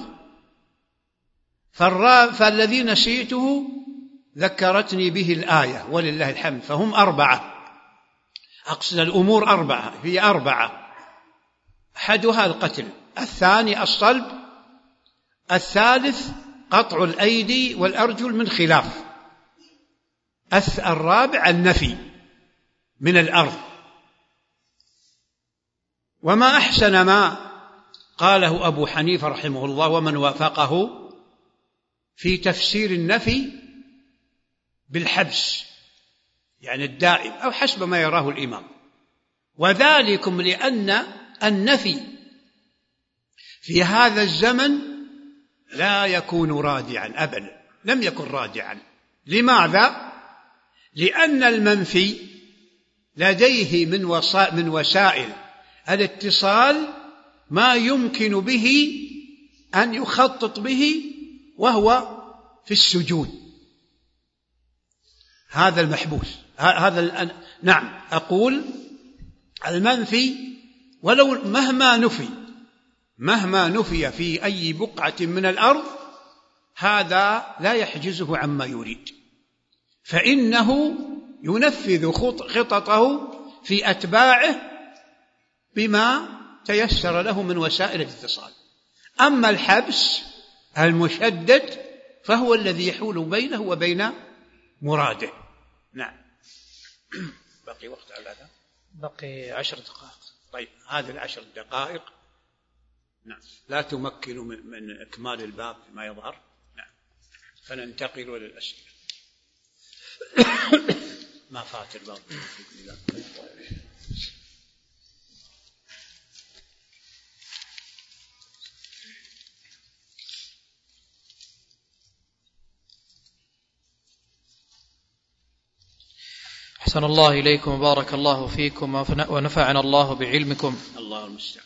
فالذي نسيته ذكرتني به الآية ولله الحمد. فهم أربعة، أقصد الأمور أربعة، هي أربعة: أحدها القتل، الثاني الصلب، الثالث قطع الأيدي والأرجل من خلاف، الرابع النفي من الأرض. وما أحسن ما قاله أبو حنيفة رحمه الله ومن وافقه في تفسير النفي بالحبس، يعني الدائم أو حسب ما يراه الإمام. وذلكم لأن النفي في هذا الزمن لا يكون رادعا أبدا، لم يكن رادعا. لماذا؟ لأن المنفي لديه من وسائل, من وسائل الاتصال ما يمكن به أن يخطط به وهو في السجود. هذا المحبوس، هذا نعم أقول المنفي ولو مهما نفي مهما نفي في أي بقعة من الأرض هذا لا يحجزه عما يريد، فإنه ينفذ خططه في أتباعه بما تيسر له من وسائل الاتصال. أما الحبس المشدد فهو الذي يحول بينه وبين مراده. نعم. بقي وقت على هذا؟ بقي عشر دقائق. طيب هذه العشر دقائق نعم لا تمكن من إكمال الباب ما يظهر. نعم فننتقل للأسئلة. ما فات الباب. أحسن الله إليكم وبارك الله فيكم ونفعنا الله بعلمكم. الله المستعان.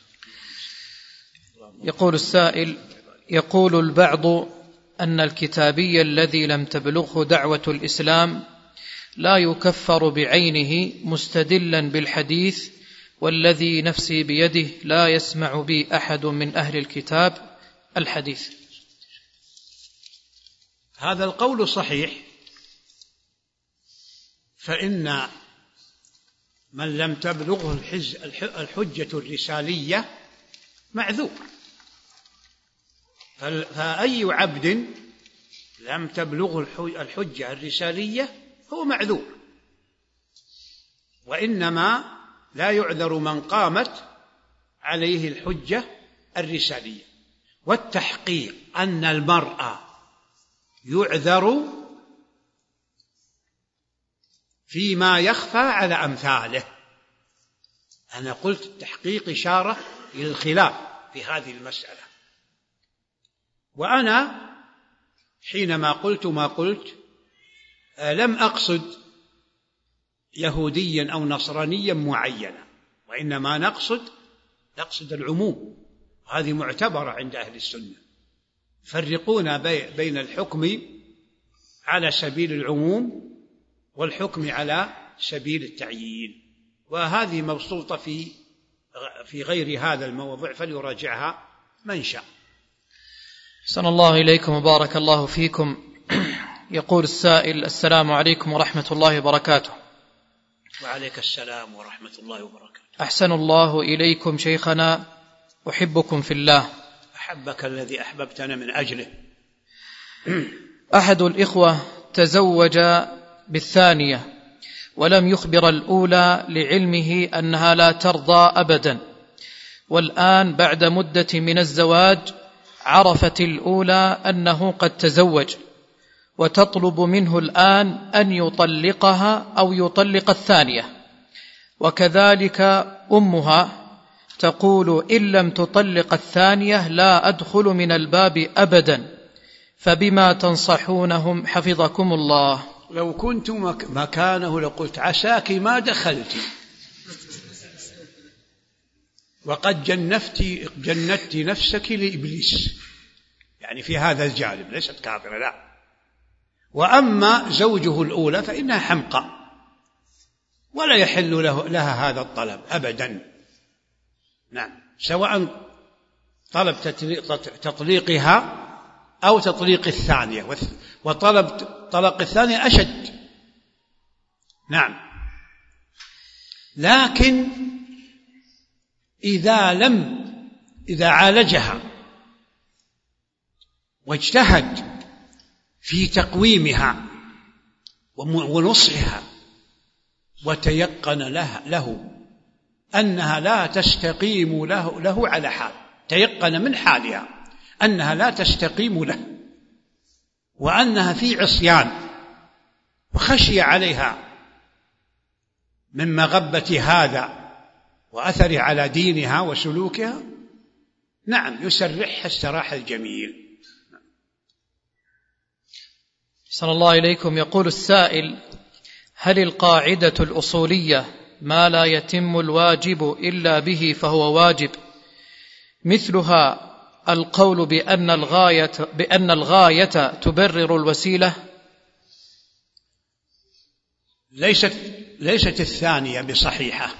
يقول السائل: يقول البعض أن الكتابي الذي لم تبلغه دعوة الإسلام لا يكفر بعينه مستدلا بالحديث والذي نفسي بيده لا يسمع بي أحد من أهل الكتاب الحديث. هذا القول صحيح، فإن من لم تبلغه الحجة الرسالية معذور، فأي عبد لم تبلغه الحجة الرسالية هو معذور، وإنما لا يعذر من قامت عليه الحجة الرسالية. والتحقيق أن المرء يعذر فيما يخفى على أمثاله. أنا قلت التحقيق إشارة إلى الخلاف في هذه المسألة، وأنا حينما قلت ما قلت لم أقصد يهوديا أو نصرانيا معينا، وإنما نقصد نقصد العموم. هذه معتبرة عند أهل السنة، يفرقون بين الحكم على سبيل العموم والحكم على سبيل التعيين، وهذه مبسوطة في في غير هذا الموضع فليراجعها من شاء. أحسن الله إليكم وبارك الله فيكم. يقول السائل: السلام عليكم ورحمة الله وبركاته. وعليك السلام ورحمة الله وبركاته. أحسن الله إليكم شيخنا، أحبكم في الله. أحبك الذي أحببتنا من أجله. أحد الإخوة تزوج بالثانية ولم يخبر الأولى لعلمه أنها لا ترضى أبدا، والآن بعد مدة من الزواج عرفت الأولى أنه قد تزوج، وتطلب منه الآن أن يطلقها أو يطلق الثانية، وكذلك أمها تقول: إن لم تطلق الثانية لا أدخل من الباب أبدا، فبما تنصحونهم حفظكم الله؟ لو كنت مكانه لقلت: عساك ما دخلت، وقد جنفتي جندت نفسك لإبليس، يعني في هذا الجانب ليست كافرة لا. وأما زوجه الأولى فإنها حمقى ولا يحل له لها هذا الطلب أبدا. نعم، سواء طلب تطليقها أو تطليق الثانية، وطلب طلاق الثانية أشد. نعم، لكن إذا لم إذا عالجها واجتهد في تقويمها ونصحها وتيقن له, له أنها لا تستقيم له, له على حال، تيقن من حالها أنها لا تستقيم له وأنها في عصيان، وخشي عليها من مغبة هذا وأثر على دينها وسلوكها، نعم يسرحها السراح الجميل. صلى الله إليكم. يقول السائل: هل القاعدة الأصولية ما لا يتم الواجب إلا به فهو واجب، مثلها القول بأن الغاية, بأن الغاية تبرر الوسيلة؟ ليست, ليست الثانية بصحيحة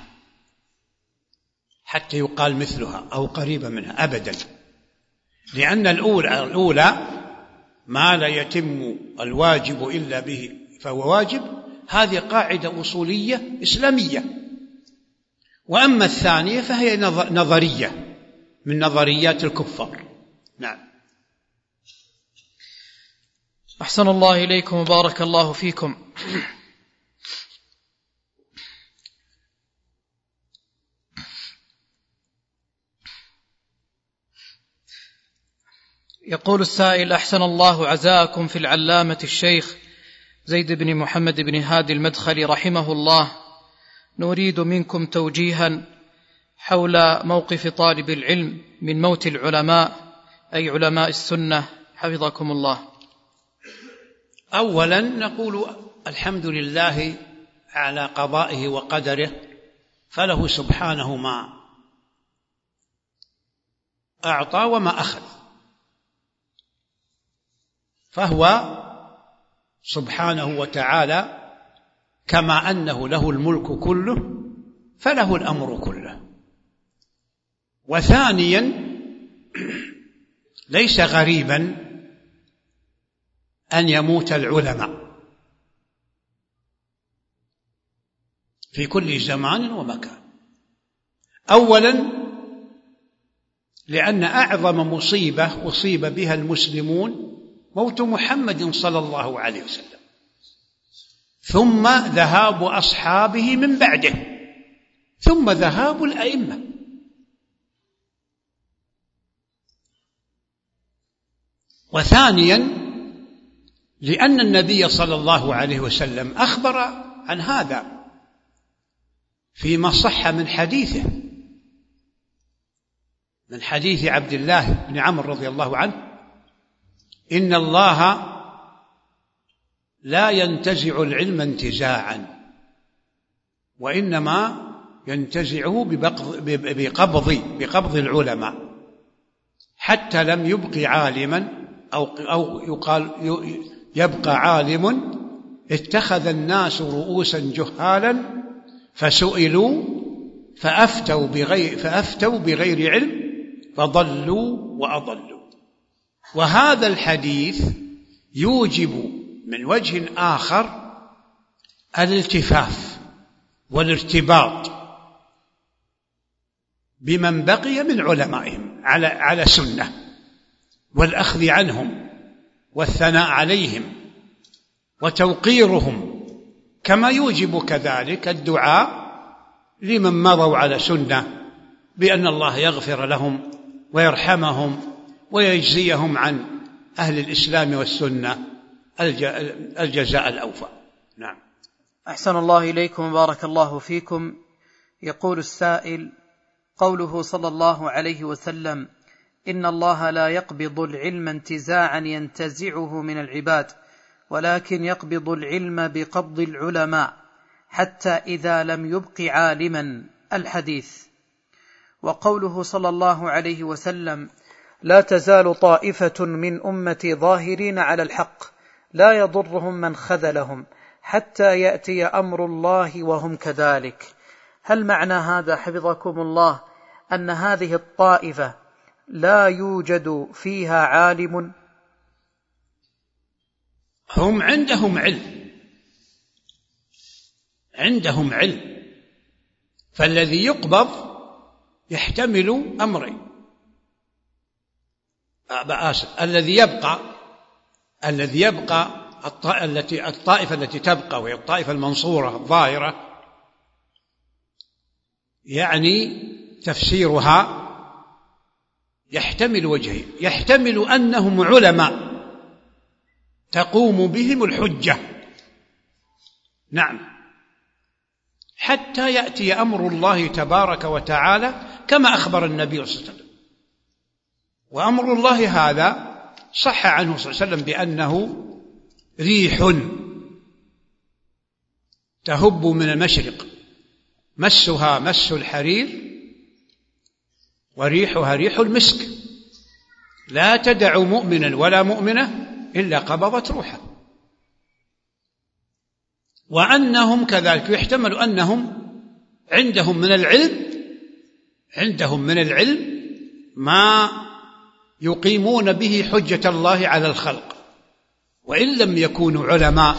حتى يقال مثلها أو قريبة منها أبدا، لأن الأولى, الأولى ما لا يتم الواجب إلا به فهو واجب، هذه قاعدة أصولية إسلامية. وأما الثانية فهي نظرية من نظريات الكفار. نعم. أحسن الله إليكم وبارك الله فيكم. يقول السائل: أحسن الله عزاكم في العلامة الشيخ زيد بن محمد بن هادي المدخلي رحمه الله، نريد منكم توجيها حول موقف طالب العلم من موت العلماء، أي علماء السنة، حفظكم الله. أولا نقول الحمد لله على قضائه وقدره، فله سبحانه ما أعطى وما أخذ، فهو سبحانه وتعالى كما أنه له الملك كله فله الأمر كله. وثانيا ليس غريبا أن يموت العلماء في كل زمان ومكان. أولا لأن أعظم مصيبة أصيب بها المسلمون موت محمد صلى الله عليه وسلم، ثم ذهاب أصحابه من بعده، ثم ذهاب الأئمة. وثانيا لأن النبي صلى الله عليه وسلم أخبر عن هذا فيما صح من حديثه، من حديث عبد الله بن عمرو رضي الله عنه: إن الله لا ينتزع العلم انتزاعا، وإنما ينتزعه بقبض بقبض العلماء، حتى لم يبق عالما أو أو يقال يبقى عالم اتخذ الناس رؤوسا جهالا فسئلوا فأفتوا بغير فأفتوا بغير علم فضلوا وأضلوا. وهذا الحديث يوجب من وجه آخر الالتفاف والارتباط بمن بقي من علمائهم على على سنة، والأخذ عنهم والثناء عليهم وتوقيرهم، كما يوجب كذلك الدعاء لمن مضوا على سنة بأن الله يغفر لهم ويرحمهم ويجزيهم عن أهل الإسلام والسنة الجزاء الأوفى. نعم. أحسن الله إليكم وبارك الله فيكم. يقول السائل: قوله صلى الله عليه وسلم: إن الله لا يقبض العلم انتزاعا ينتزعه من العباد، ولكن يقبض العلم بقبض العلماء حتى إذا لم يبق عالما، الحديث. وقوله صلى الله عليه وسلم: لا تزال طائفة من أمتي ظاهرين على الحق لا يضرهم من خذلهم حتى يأتي أمر الله وهم كذلك. هل معنى هذا حفظكم الله أن هذه الطائفة لا يوجد فيها عالم؟ هم عندهم علم، عندهم علم، فالذي يقبض يحتمل أمرين. آسف، الذي يبقى الذي يبقى التي الطائفة التي تبقى وهي الطائفة المنصورة الظاهرة، يعني تفسيرها يحتمل وجهين: يحتمل أنهم علماء تقوم بهم الحجة، نعم، حتى يأتي أمر الله تبارك وتعالى كما أخبر النبي صلى الله عليه وسلم. وأمر الله هذا صح عنه صلى الله عليه وسلم بأنه ريح تهب من المشرق مسها مس الحرير وريحها ريح المسك، لا تدع مؤمنا ولا مؤمنة إلا قبضت روحه. وأنهم كذلك يحتمل أنهم عندهم من العلم عندهم من العلم ما يقيمون به حجة الله على الخلق، وإن لم يكونوا علماء،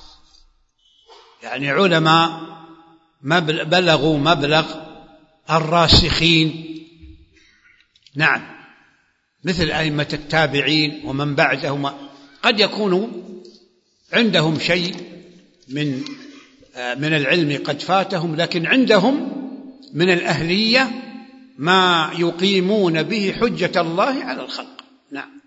يعني علماء بلغوا مبلغ الراسخين، نعم، مثل أئمة التابعين ومن بعدهم، قد يكونوا عندهم شيء من من العلم قد فاتهم، لكن عندهم من الأهلية ما يقيمون به حجة الله على الخلق. نعم.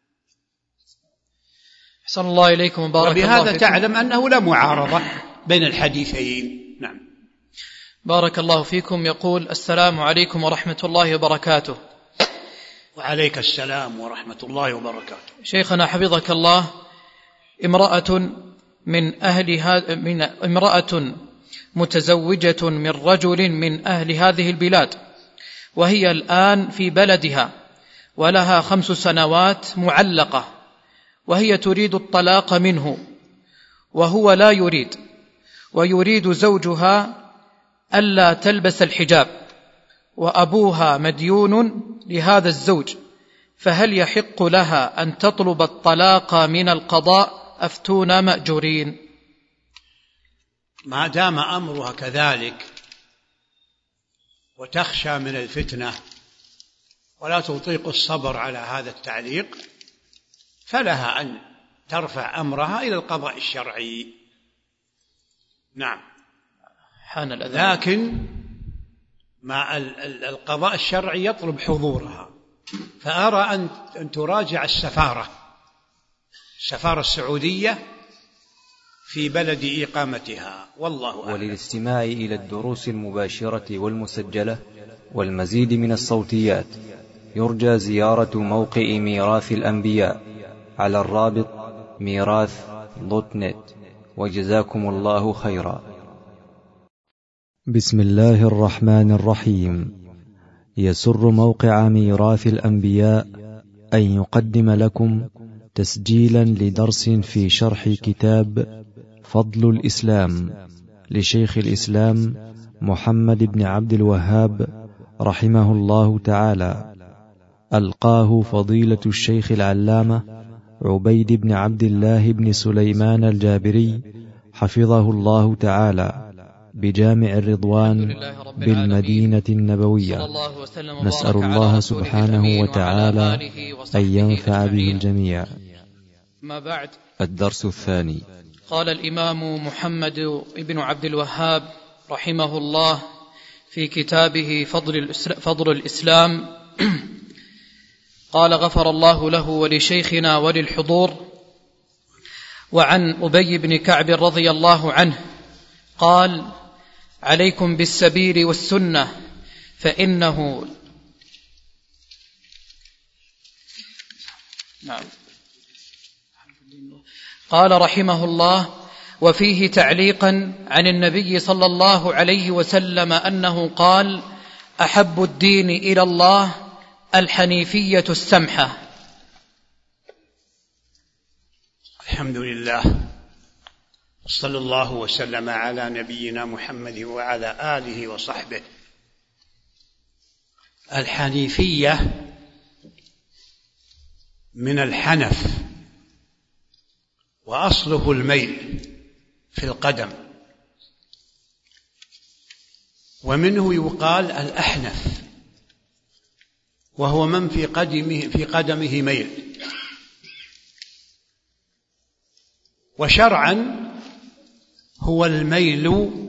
أحسن الله إليكم وبارك الله وبهذا فيكم. تعلم أنه لا معارضة بين الحديثين. نعم. بارك الله فيكم. يقول: السلام عليكم ورحمة الله وبركاته. وعليك السلام ورحمة الله وبركاته. شيخنا حفظك الله، امرأة من أهل هذا من امرأة متزوجة من رجل من أهل هذه البلاد، وهي الآن في بلدها ولها خمس سنوات معلقة، وهي تريد الطلاق منه وهو لا يريد، ويريد زوجها ألا تلبس الحجاب، وأبوها مديون لهذا الزوج، فهل يحق لها أن تطلب الطلاق من القضاء؟ أفتونا مأجورين. ما دام أمرها كذلك وتخشى من الفتنة ولا تطيق الصبر على هذا التعليق، فلها أن ترفع أمرها إلى القضاء الشرعي. نعم. حان الأذان. لكن مع القضاء الشرعي يطلب حضورها، فأرى أن تراجع السفارة السفارة السعودية في بلد إقامتها، والله أعلم. وللاستماع إلى الدروس المباشرة والمسجلة والمزيد من الصوتيات يرجى زيارة موقع ميراث الأنبياء على الرابط ميراث دوت نت. وجزاكم الله خيرا. بسم الله الرحمن الرحيم. يسر موقع ميراث الأنبياء أن يقدم لكم تسجيلا لدرس في شرح كتاب فضل الإسلام لشيخ الإسلام محمد بن عبد الوهاب رحمه الله تعالى، ألقاه فضيلة الشيخ العلامة عبيد بن عبد الله بن سليمان الجابري حفظه الله تعالى بجامع الرضوان بالمدينة النبوية. نسأل الله سبحانه وتعالى أن ينفع به الجميع. ما بعد. الدرس الثاني. قال الإمام محمد بن عبد الوهاب رحمه الله في كتابه فضل الإسلام قال: غفر الله له ولشيخنا وللحضور. وعن أبي بن كعب رضي الله عنه قال: عليكم بالسبيل والسنة فإنه نعم. قال رحمه الله: وفيه تعليقا عن النبي صلى الله عليه وسلم أنه قال: أحب الدين إلى الله الحنيفية السمحة. الحمد لله، صلى الله وسلم على نبينا محمد وعلى آله وصحبه. الحنيفية من الحنف، وأصله الميل في القدم، ومنه يقال الأحنف، وهو من في قدمه في قدمه ميل. وشرعا هو الميل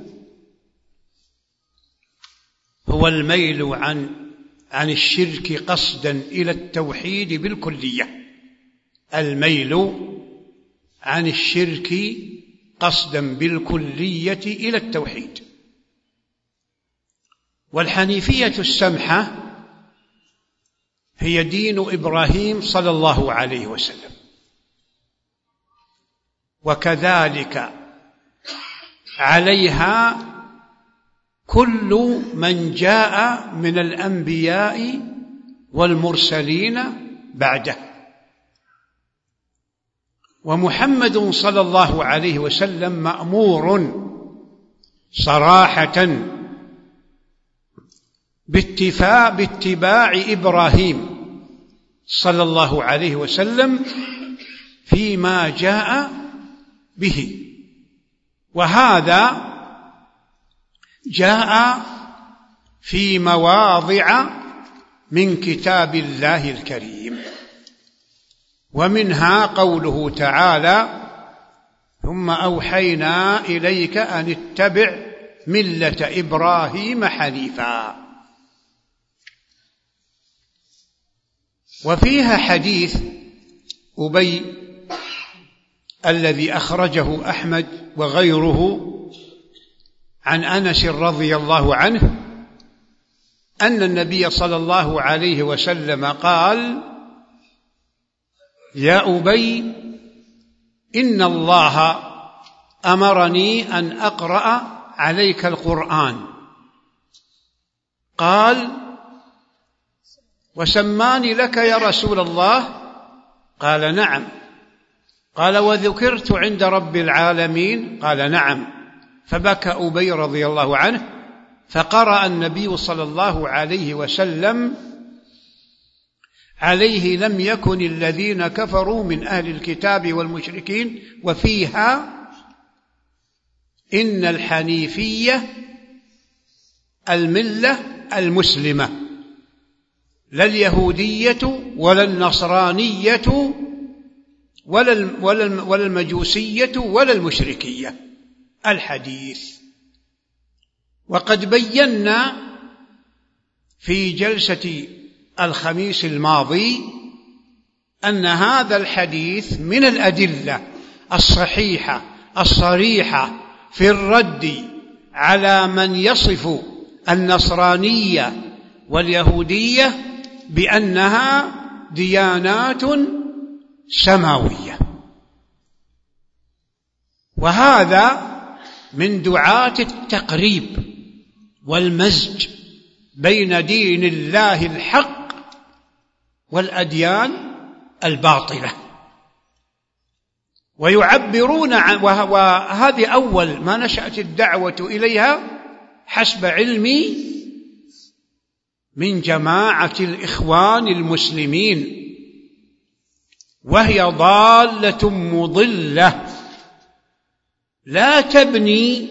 هو الميل عن عن الشرك قصدا إلى التوحيد بالكلية. الميل عن الشرك قصدا بالكلية إلى التوحيد. والحنيفية السمحة هي دين إبراهيم صلى الله عليه وسلم، وكذلك عليها كل من جاء من الأنبياء والمرسلين بعده. ومحمد صلى الله عليه وسلم مأمور صراحة باتفاء باتباع إبراهيم صلى الله عليه وسلم فيما جاء به، وهذا جاء في مواضع من كتاب الله الكريم. ومنها قوله تعالى: ثم أوحينا إليك أن اتبع ملة إبراهيم حنيفا. وفيها حديث أبي الذي أخرجه أحمد وغيره عن أنس رضي الله عنه أن النبي صلى الله عليه وسلم قال: يا أبي، إن الله أمرني أن أقرأ عليك القرآن. قال: وسماني لك يا رسول الله؟ قال: نعم. قال: وذكرت عند رب العالمين؟ قال: نعم. فبكى أبي رضي الله عنه، فقرأ النبي صلى الله عليه وسلم عليه: لم يكن الذين كفروا من أهل الكتاب والمشركين، وفيها: إن الحنيفية الملة المسلمة، لا اليهودية ولا النصرانية ولا المجوسية ولا المشركية. الحديث. وقد بينا في جلسة الخميس الماضي أن هذا الحديث من الأدلة الصحيحة الصريحة في الرد على من يصف النصرانية واليهودية بأنها ديانات سماوية. وهذا من دعاة التقريب والمزج بين دين الله الحق والأديان الباطلة. ويعبرون عن، وهذه أول ما نشأت الدعوة إليها حسب علمي من جماعة الإخوان المسلمين، وهي ضالة مضلة لا تبني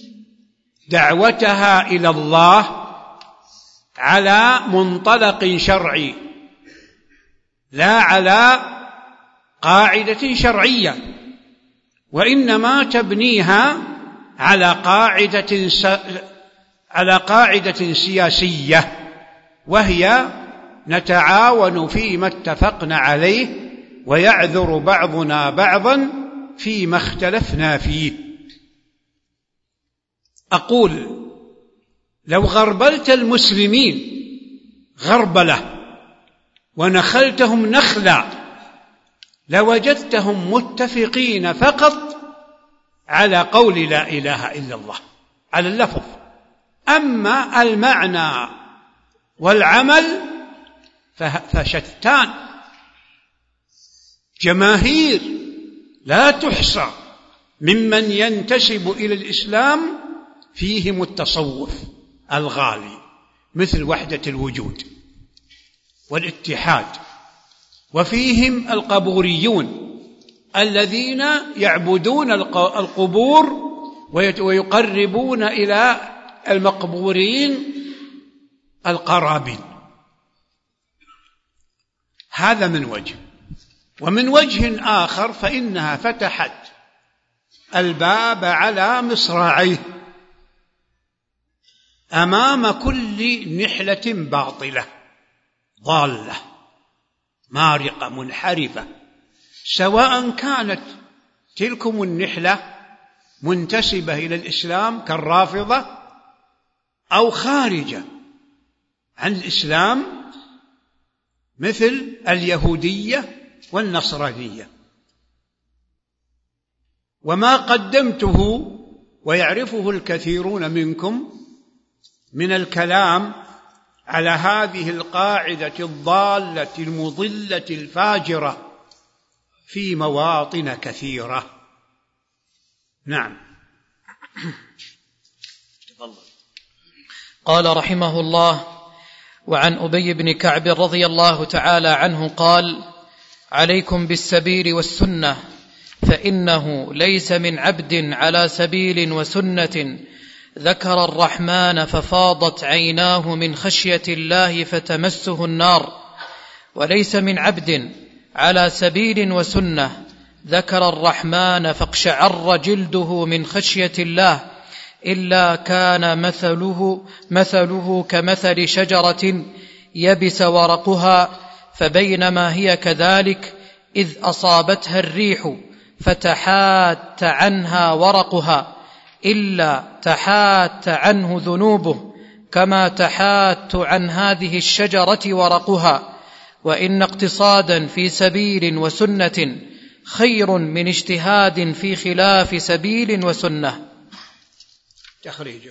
دعوتها إلى الله على منطلق شرعي، لا على قاعدة شرعية، وإنما تبنيها على قاعدة على قاعدة سياسية، وهي نتعاون فيما اتفقنا عليه ويعذر بعضنا بعضا فيما اختلفنا فيه. أقول لو غربلت المسلمين غربلة ونخلتهم نخلا لوجدتهم متفقين فقط على قول لا إله إلا الله على اللفظ، أما المعنى والعمل فشتان. جماهير لا تحصى ممن ينتسب إلى الإسلام فيهم التصوف الغالي مثل وحدة الوجود والاتحاد، وفيهم القبوريون الذين يعبدون القبور ويقربون إلى المقبورين القرابين. هذا من وجه. ومن وجه آخر فإنها فتحت الباب على مصراعيه أمام كل نحلة باطلة ضالة مارقة منحرفة، سواء كانت تلكم النحلة منتسبة إلى الإسلام كالرافضة أو خارجة عن الإسلام مثل اليهودية والنصرانية. وما قدمته ويعرفه الكثيرون منكم من الكلام على هذه القاعدة الضالة المضلة الفاجرة في مواطن كثيرة. نعم. قال رحمه الله: وعن أبي بن كعب رضي الله تعالى عنه قال: عليكم بالسبيل والسنة، فإنه ليس من عبد على سبيل وسنة ذكر الرحمن ففاضت عيناه من خشية الله فتمسه النار، وليس من عبد على سبيل وسنة ذكر الرحمن فاقشعر جلده من خشية الله إلا كان مثله مثله كمثل شجرة يبس ورقها، فبينما هي كذلك إذ أصابتها الريح فتحات عنها ورقها إلا تحات عنه ذنوبه كما تحات عن هذه الشجرة ورقها، وإن اقتصادا في سبيل وسنة خير من اجتهاد في خلاف سبيل وسنة. تخريجه.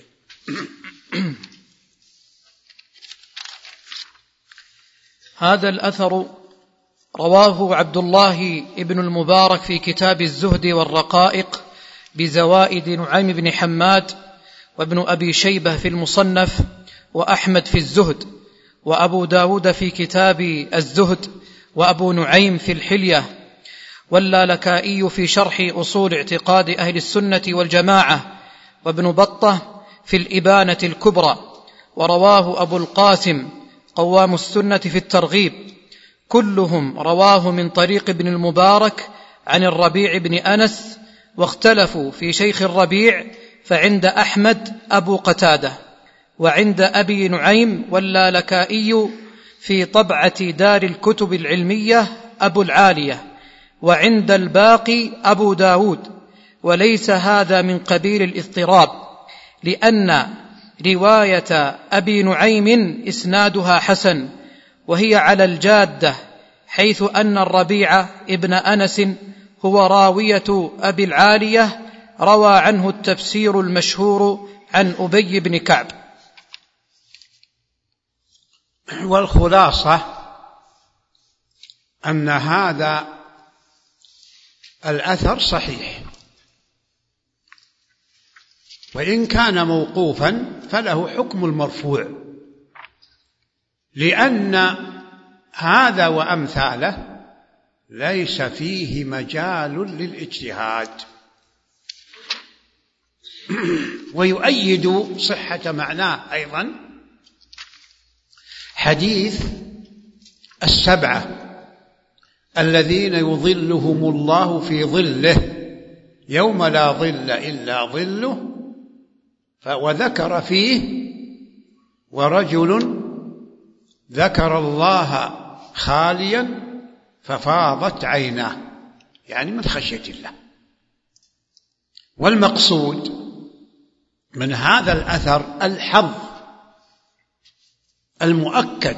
هذا الأثر رواه عبد الله بن المبارك في كتاب الزهد والرقائق بزوائد نعيم بن حماد، وابن أبي شيبة في المصنف، وأحمد في الزهد، وأبو داود في كتاب الزهد، وأبو نعيم في الحلية، واللالكائي في شرح أصول اعتقاد أهل السنة والجماعة، وابن بطة في الإبانة الكبرى، ورواه أبو القاسم قوام السنة في الترغيب، كلهم رواه من طريق ابن المبارك عن الربيع بن أنس، واختلفوا في شيخ الربيع، فعند أحمد أبو قتادة، وعند أبي نعيم واللالكائي في طبعة دار الكتب العلمية أبو العالية، وعند الباقي أبو داود. وليس هذا من قبيل الاضطراب، لأن رواية أبي نعيم إسنادها حسن، وهي على الجادة، حيث أن الربيع ابن أنس هو راوية أبي العالية، روى عنه التفسير المشهور عن أبي بن كعب. والخلاصة أن هذا الأثر صحيح، وإن كان موقوفا فله حكم المرفوع، لأن هذا وأمثاله ليس فيه مجال للاجتهاد. ويؤيد صحة معناه أيضا حديث السبعة الذين يظلهم الله في ظله يوم لا ظل إلا ظله، وذكر فيه ورجل ذكر الله خاليا ففاضت عيناه، يعني من خشية الله. والمقصود من هذا الأثر الحظ المؤكد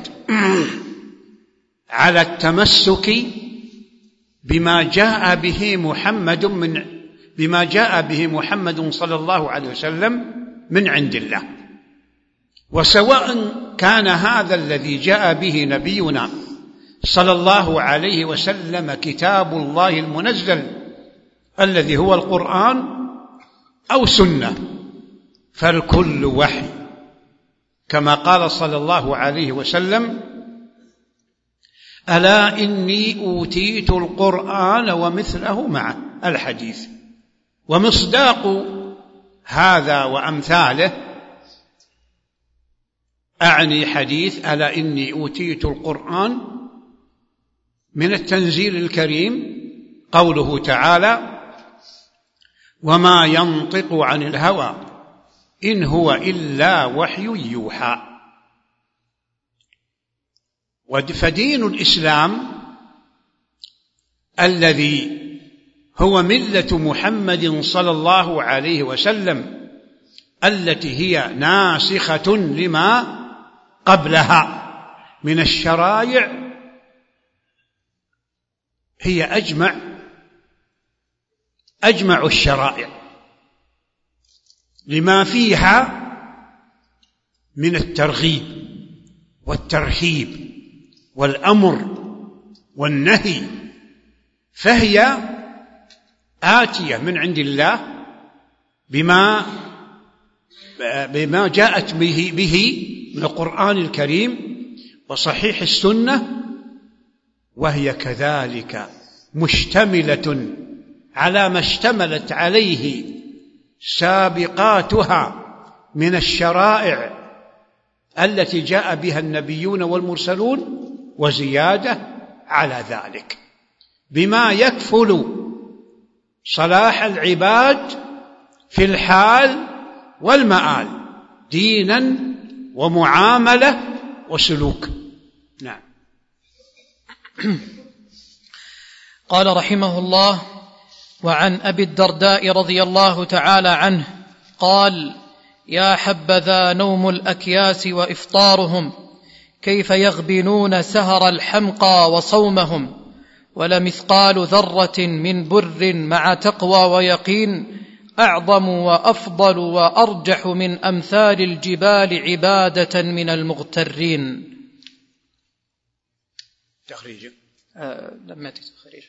على التمسك بما جاء به محمد من بما جاء به محمد صلى الله عليه وسلم من عند الله، وسواء كان هذا الذي جاء به نبينا صلى الله عليه وسلم كتاب الله المنزل الذي هو القرآن أو سنة، فالكل وحي، كما قال صلى الله عليه وسلم: ألا إني أوتيت القرآن ومثله معه، الحديث. ومصداق هذا وأمثاله أعني حديث ألا إني أوتيت القرآن من التنزيل الكريم قوله تعالى: وما ينطق عن الهوى إن هو إلا وحي يوحى. فدين الإسلام الذي هو ملة محمد صلى الله عليه وسلم التي هي ناسخة لما قبلها من الشرائع، هي أجمع أجمع الشرائع لما فيها من الترغيب والترهيب والأمر والنهي، فهي آتية من عند الله بما بما جاءت به به من القرآن الكريم وصحيح السنة، وهي كذلك مشتملة على ما اشتملت عليه سابقاتها من الشرائع التي جاء بها النبيون والمرسلون، وزيادة على ذلك بما يكفل صلاح العباد في الحال والمآل دينا ومعاملة وسلوك. نعم. قال رحمه الله: وعن أبي الدرداء رضي الله تعالى عنه قال: يا حبذا نوم الأكياس وإفطارهم، كيف يغبنون سهر الحمقى وصومهم، ولمثقال ذرة من بر مع تقوى ويقين أعظم وأفضل وأرجح من أمثال الجبال عبادة من المغترين. تخريج آه لم نأتي تخريج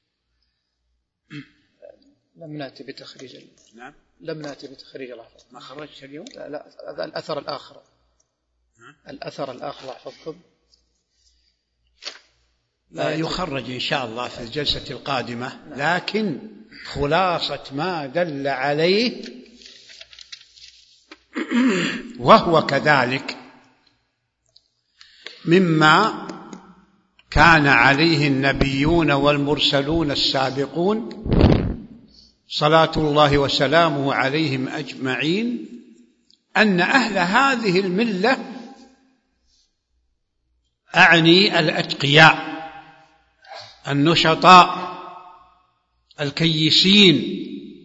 لم نأتي بتخريج نعم لم نأتي بتخريج الأحفظ. ما خرجت اليوم؟ لا, لا الأثر الآخر ها؟ الأثر الآخر أحفظكم لا يخرج إن شاء الله في الجلسة القادمة، لكن خلاصة ما دل عليه وهو كذلك مما كان عليه النبيون والمرسلون السابقون صلاة الله وسلامه عليهم أجمعين، أن أهل هذه الملة، أعني الأتقياء النشطاء الكيسين،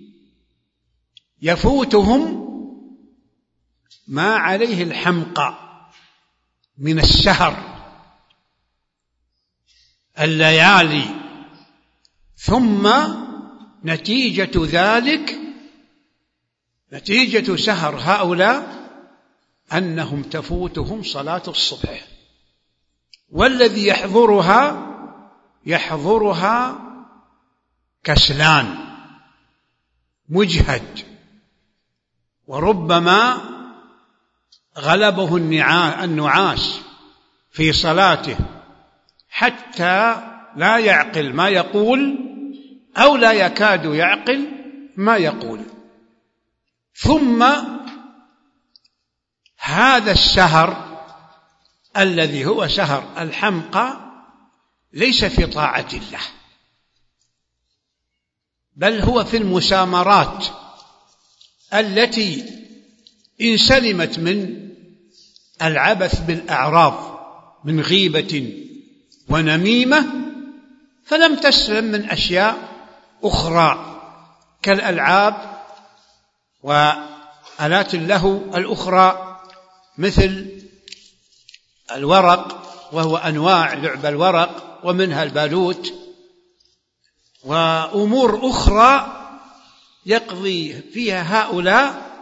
يفوتهم ما عليه الحمقى من السهر الليالي، ثم نتيجة ذلك نتيجة سهر هؤلاء أنهم تفوتهم صلاة الصبح، والذي يحضرها يحضرها كسلان مجهد، وربما غلبه النعاس في صلاته حتى لا يعقل ما يقول أو لا يكاد يعقل ما يقول. ثم هذا السهر الذي هو سهر الحمقى ليس في طاعة الله، بل هو في المسامرات التي إن سلمت من العبث بالأعراض من غيبة ونميمة فلم تسلم من أشياء أخرى كالألعاب وآلات اللهو الأخرى مثل الورق، وهو أنواع لعب الورق ومنها البالوت، وأمور أخرى يقضي فيها هؤلاء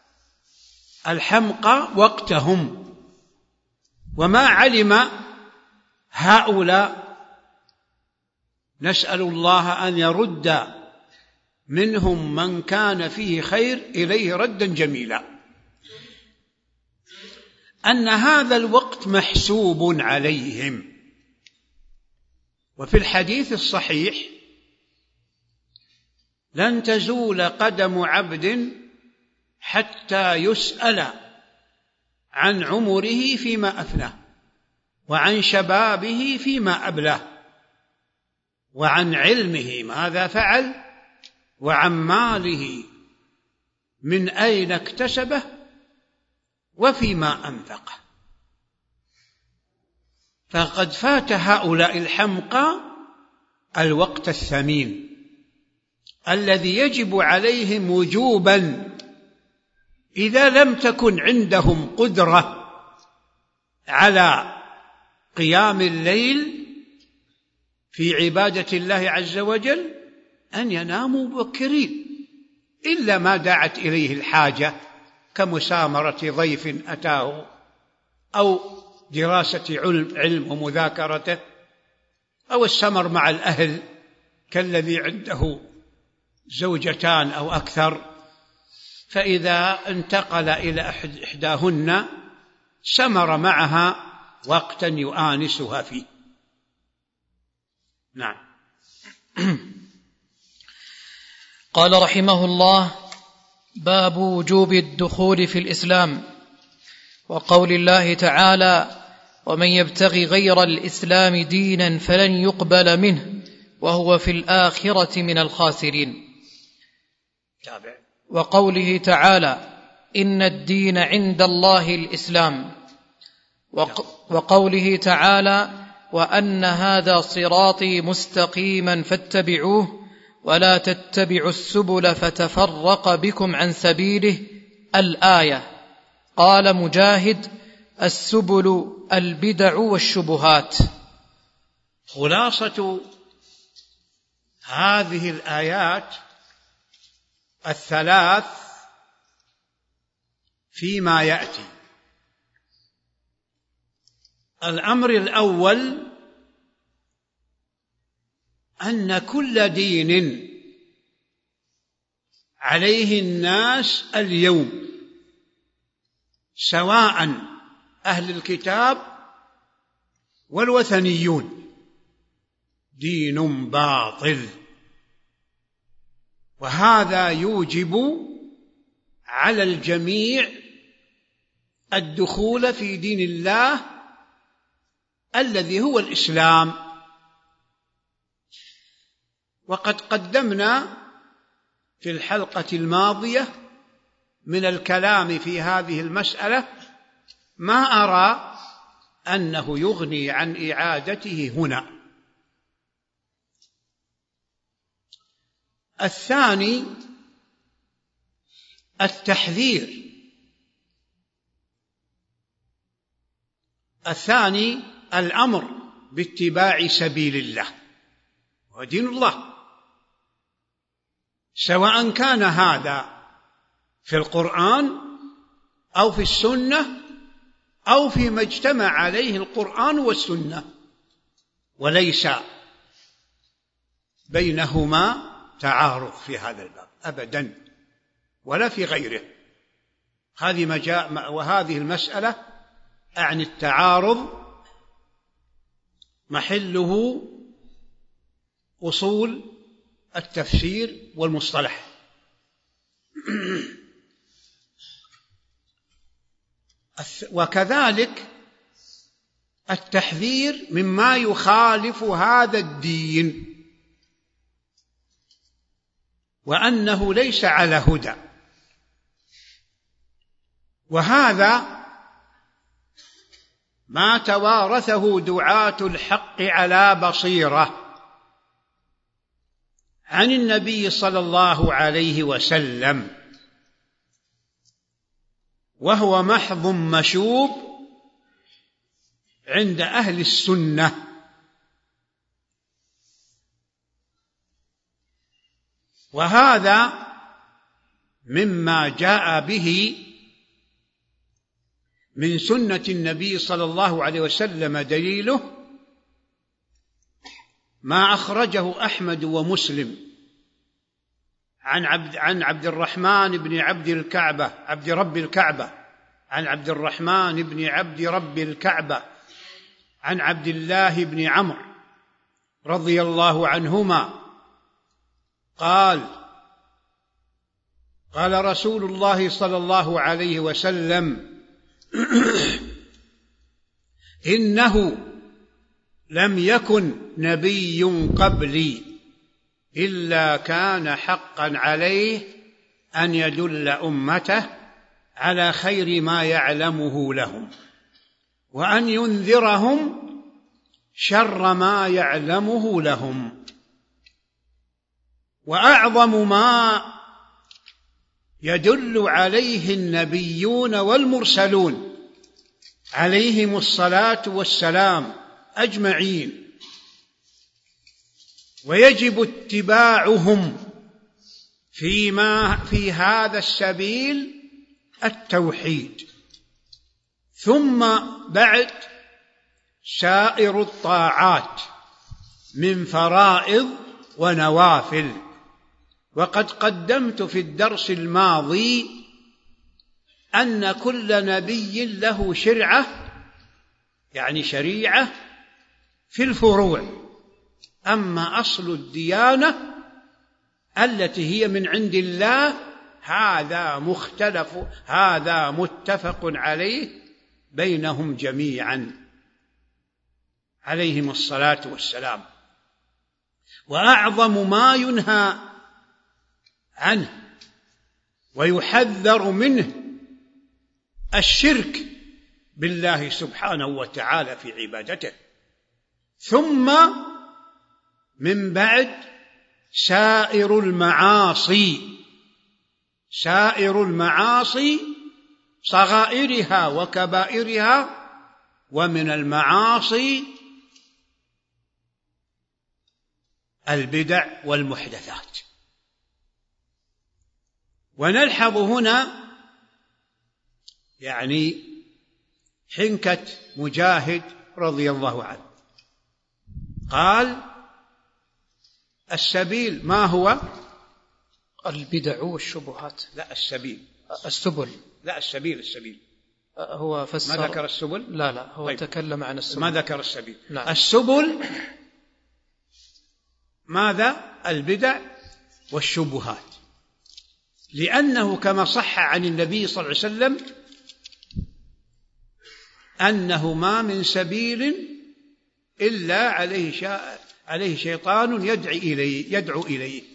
الحمقى وقتهم. وما علم هؤلاء نسأل الله أن يرد منهم من كان فيه خير إليه ردا جميلا، أن هذا الوقت محسوب عليهم. وفي الحديث الصحيح لن تزول قدم عبد حتى يسأل عن عمره فيما أفناه، وعن شبابه فيما أبلاه، وعن علمه ماذا فعل، وعن ماله من أين اكتسبه، وفيما أنفقه. فقد فات هؤلاء الحمقى الوقت الثمين الذي يجب عليهم وجوبا إذا لم تكن عندهم قدرة على قيام الليل في عبادة الله عز وجل أن يناموا مبكرين، إلا ما دعت إليه الحاجة كمسامرة ضيف أتاه أو دراسة علم ومذاكرته أو السمر مع الأهل كالذي عنده زوجتان أو أكثر، فإذا انتقل إلى إحداهن سمر معها وقتا يؤانسها فيه. نعم. قال رحمه الله: باب وجوب الدخول في الإسلام، وقول الله تعالى: ومن يبتغي غير الإسلام دينا فلن يقبل منه وهو في الآخرة من الخاسرين. تابع. وقوله تعالى: إن الدين عند الله الإسلام. وقوله تعالى: وأن هذا صراطي مستقيما فاتبعوه ولا تتبعوا السبل فتفرق بكم عن سبيله. الآية. قال مجاهد: السبل البدع والشبهات. خلاصة هذه الآيات الثلاث فيما يأتي. الأمر الأول أن كل دين عليه الناس اليوم، سواء أهل الكتاب والوثنيون، دين باطل، وهذا يوجب على الجميع الدخول في دين الله الذي هو الإسلام. وقد قدمنا في الحلقة الماضية من الكلام في هذه المسألة ما أرى أنه يغني عن إعادته هنا. الثاني التحذير، الثاني الأمر باتباع سبيل الله ودين الله، سواء كان هذا في القرآن أو في السنة أو فيما اجتمع عليه القرآن والسنة، وليس بينهما تعارض في هذا الباب أبدا ولا في غيره. هذه مجا... وهذه المسألة عن التعارض محله أصول التفسير والمصطلح. وكذلك التحذير مما يخالف هذا الدين وأنه ليس على هدى، وهذا ما توارثه دعاة الحق على بصيرة عن النبي صلى الله عليه وسلم، وهو محض مشوب عند أهل السنة. وهذا مما جاء به من سنة النبي صلى الله عليه وسلم دليله ما أخرجه أحمد ومسلم عن عبد عن عبد الرحمن بن عبد الكعبة عبد رب الكعبة عن عبد الرحمن بن عبد رب الكعبة عن عبد الله بن عمرو رضي الله عنهما قال: قال رسول الله صلى الله عليه وسلم: إنه لم يكن نبي قبلي إلا كان حقا عليه أن يدل أمته على خير ما يعلمه لهم، وأن ينذرهم شر ما يعلمه لهم. وأعظم ما يدل عليه النبيون والمرسلون عليهم الصلاة والسلام أجمعين، ويجب اتباعهم فيما في هذا السبيل التوحيد، ثم بعد سائر الطاعات من فرائض ونوافل. وقد قدمت في الدرس الماضي أن كل نبي له شرعة، يعني شريعة في الفروع، أما أصل الديانة التي هي من عند الله هذا مختلف، هذا متفق عليه بينهم جميعا عليهم الصلاة والسلام. وأعظم ما ينهى عنه ويحذر منه الشرك بالله سبحانه وتعالى في عبادته، ثم من بعد سائر المعاصي، سائر المعاصي صغائرها وكبائرها، ومن المعاصي البدع والمحدثات. ونلحظ هنا يعني حنكة مجاهد رضي الله عنه، قال: السبيل ما هو؟ البدع والشبهات. لا، السبيل السبل. لا، السبيل السبيل هو فسر. ما ذكر السبل؟ لا لا، هو طيب. تكلم عن السبل، ما ذكر السبيل. نعم. السبل ماذا؟ البدع والشبهات، لأنه كما صح عن النبي صلى الله عليه وسلم أنه ما من سبيل إلا عليه, شا... عليه شيطان يدعي إليه يدعو إليه.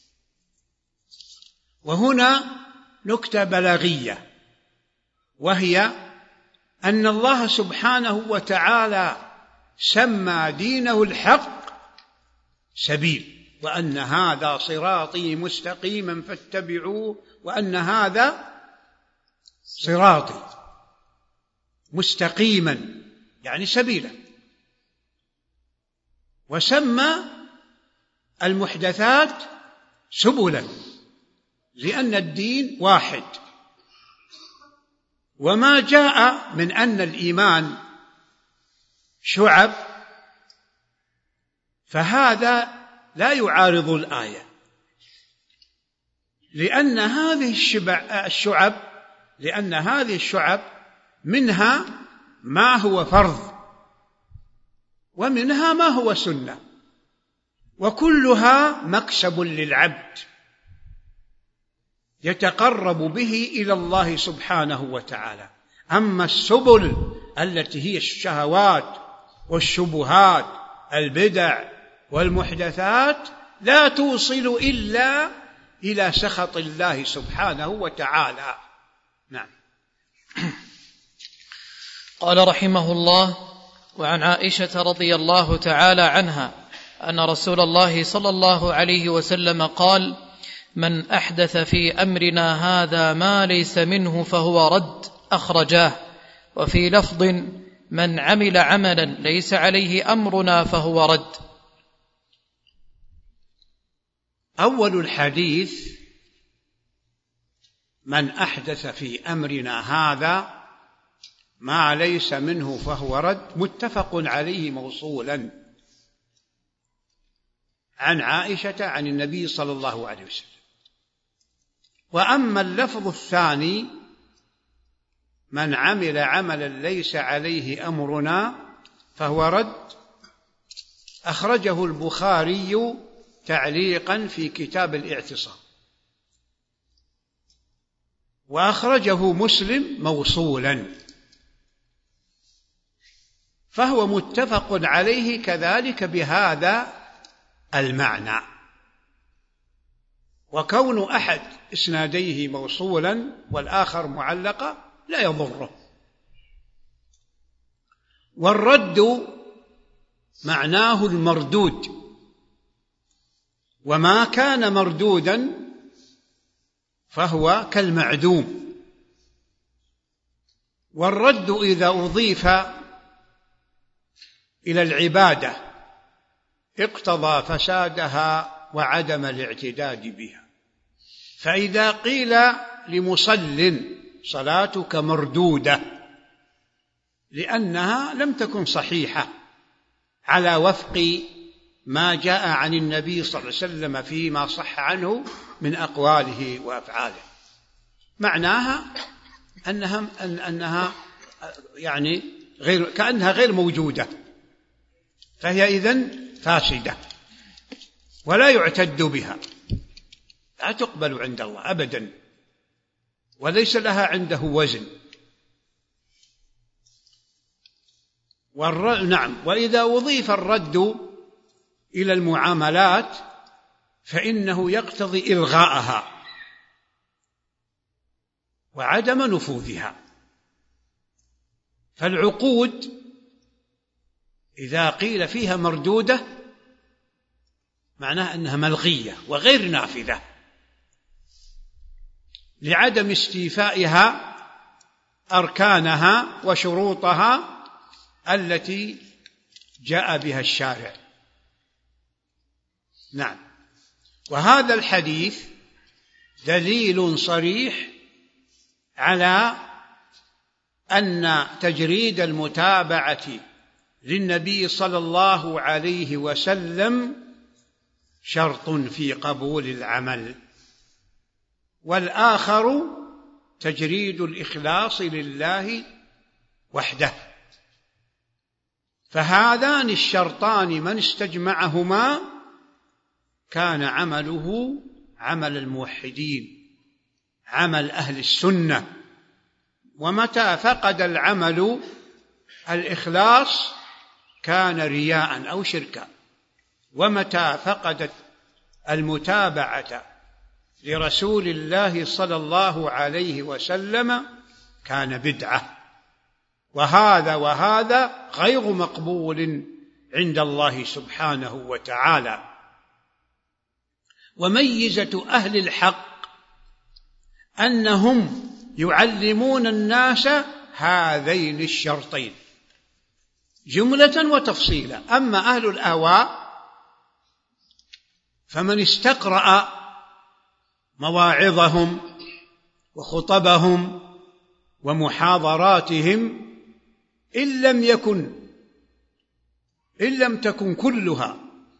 وهنا نكتة بلاغية، وهي أن الله سبحانه وتعالى سمى دينه الحق سبيل، وأن هذا صراطي مستقيما فاتبعوه، وأن هذا صراطي مستقيما يعني سبيلا. وسمى المحدثات سبلا، لأن الدين واحد. وما جاء من أن الإيمان شعب فهذا لا يعارض الآية، لأن هذه الشعب لأن هذه الشعب منها ما هو فرض ومنها ما هو سنة، وكلها مكسب للعبد يتقرب به إلى الله سبحانه وتعالى. أما السبل التي هي الشهوات والشبهات البدع والمحدثات لا توصل إلا إلى سخط الله سبحانه وتعالى. نعم. قال رحمه الله: وعن عائشة رضي الله تعالى عنها أن رسول الله صلى الله عليه وسلم قال: من أحدث في أمرنا هذا ما ليس منه فهو رد، أخرجاه. وفي لفظ: من عمل عملا ليس عليه أمرنا فهو رد. أول الحديث: من أحدث في أمرنا هذا ما ليس منه فهو رد، متفق عليه موصولا عن عائشة عن النبي صلى الله عليه وسلم. وأما اللفظ الثاني: من عمل عملا ليس عليه أمرنا فهو رد، أخرجه البخاري تعليقا في كتاب الاعتصام، وأخرجه مسلم موصولا، فهو متفق عليه كذلك بهذا المعنى. وكون أحد إسناديه موصولا والآخر معلقا لا يضره. والرد معناه المردود، وما كان مردودا فهو كالمعدوم. والرد إذا أضيف إلى العبادة اقتضى فسادها وعدم الاعتداد بها. فإذا قيل لمصل: صلاتك مردودة، لأنها لم تكن صحيحة على وفق ما جاء عن النبي صلى الله عليه وسلم فيما صح عنه من أقواله وأفعاله، معناها أنها, أنها يعني غير كأنها غير موجودة، فهي إذن فاسدة ولا يعتد بها، لا تقبل عند الله أبدا، وليس لها عنده وزن. والر... نعم. وإذا أضيف الرد إلى المعاملات فإنه يقتضي إلغاءها وعدم نفوذها. فالعقود إذا قيل فيها مردودة معناه أنها ملغية وغير نافذة لعدم استيفائها أركانها وشروطها التي جاء بها الشارع. نعم. وهذا الحديث دليل صريح على أن تجريد المتابعة للنبي صلى الله عليه وسلم شرط في قبول العمل، والآخر تجريد الإخلاص لله وحده. فهذان الشرطان من استجمعهما كان عمله عمل الموحدين، عمل أهل السنة. ومتى فقد العمل الإخلاص كان رياء أو شركا، ومتى فقدت المتابعة لرسول الله صلى الله عليه وسلم كان بدعة. وهذا وهذا غير مقبول عند الله سبحانه وتعالى. وميزة أهل الحق أنهم يعلمون الناس هذين الشرطين جملة وتفصيلا. أما أهل الأهواء فمن استقرأ مواعظهم وخطبهم ومحاضراتهم إن لم يكن إن لم تكن كلها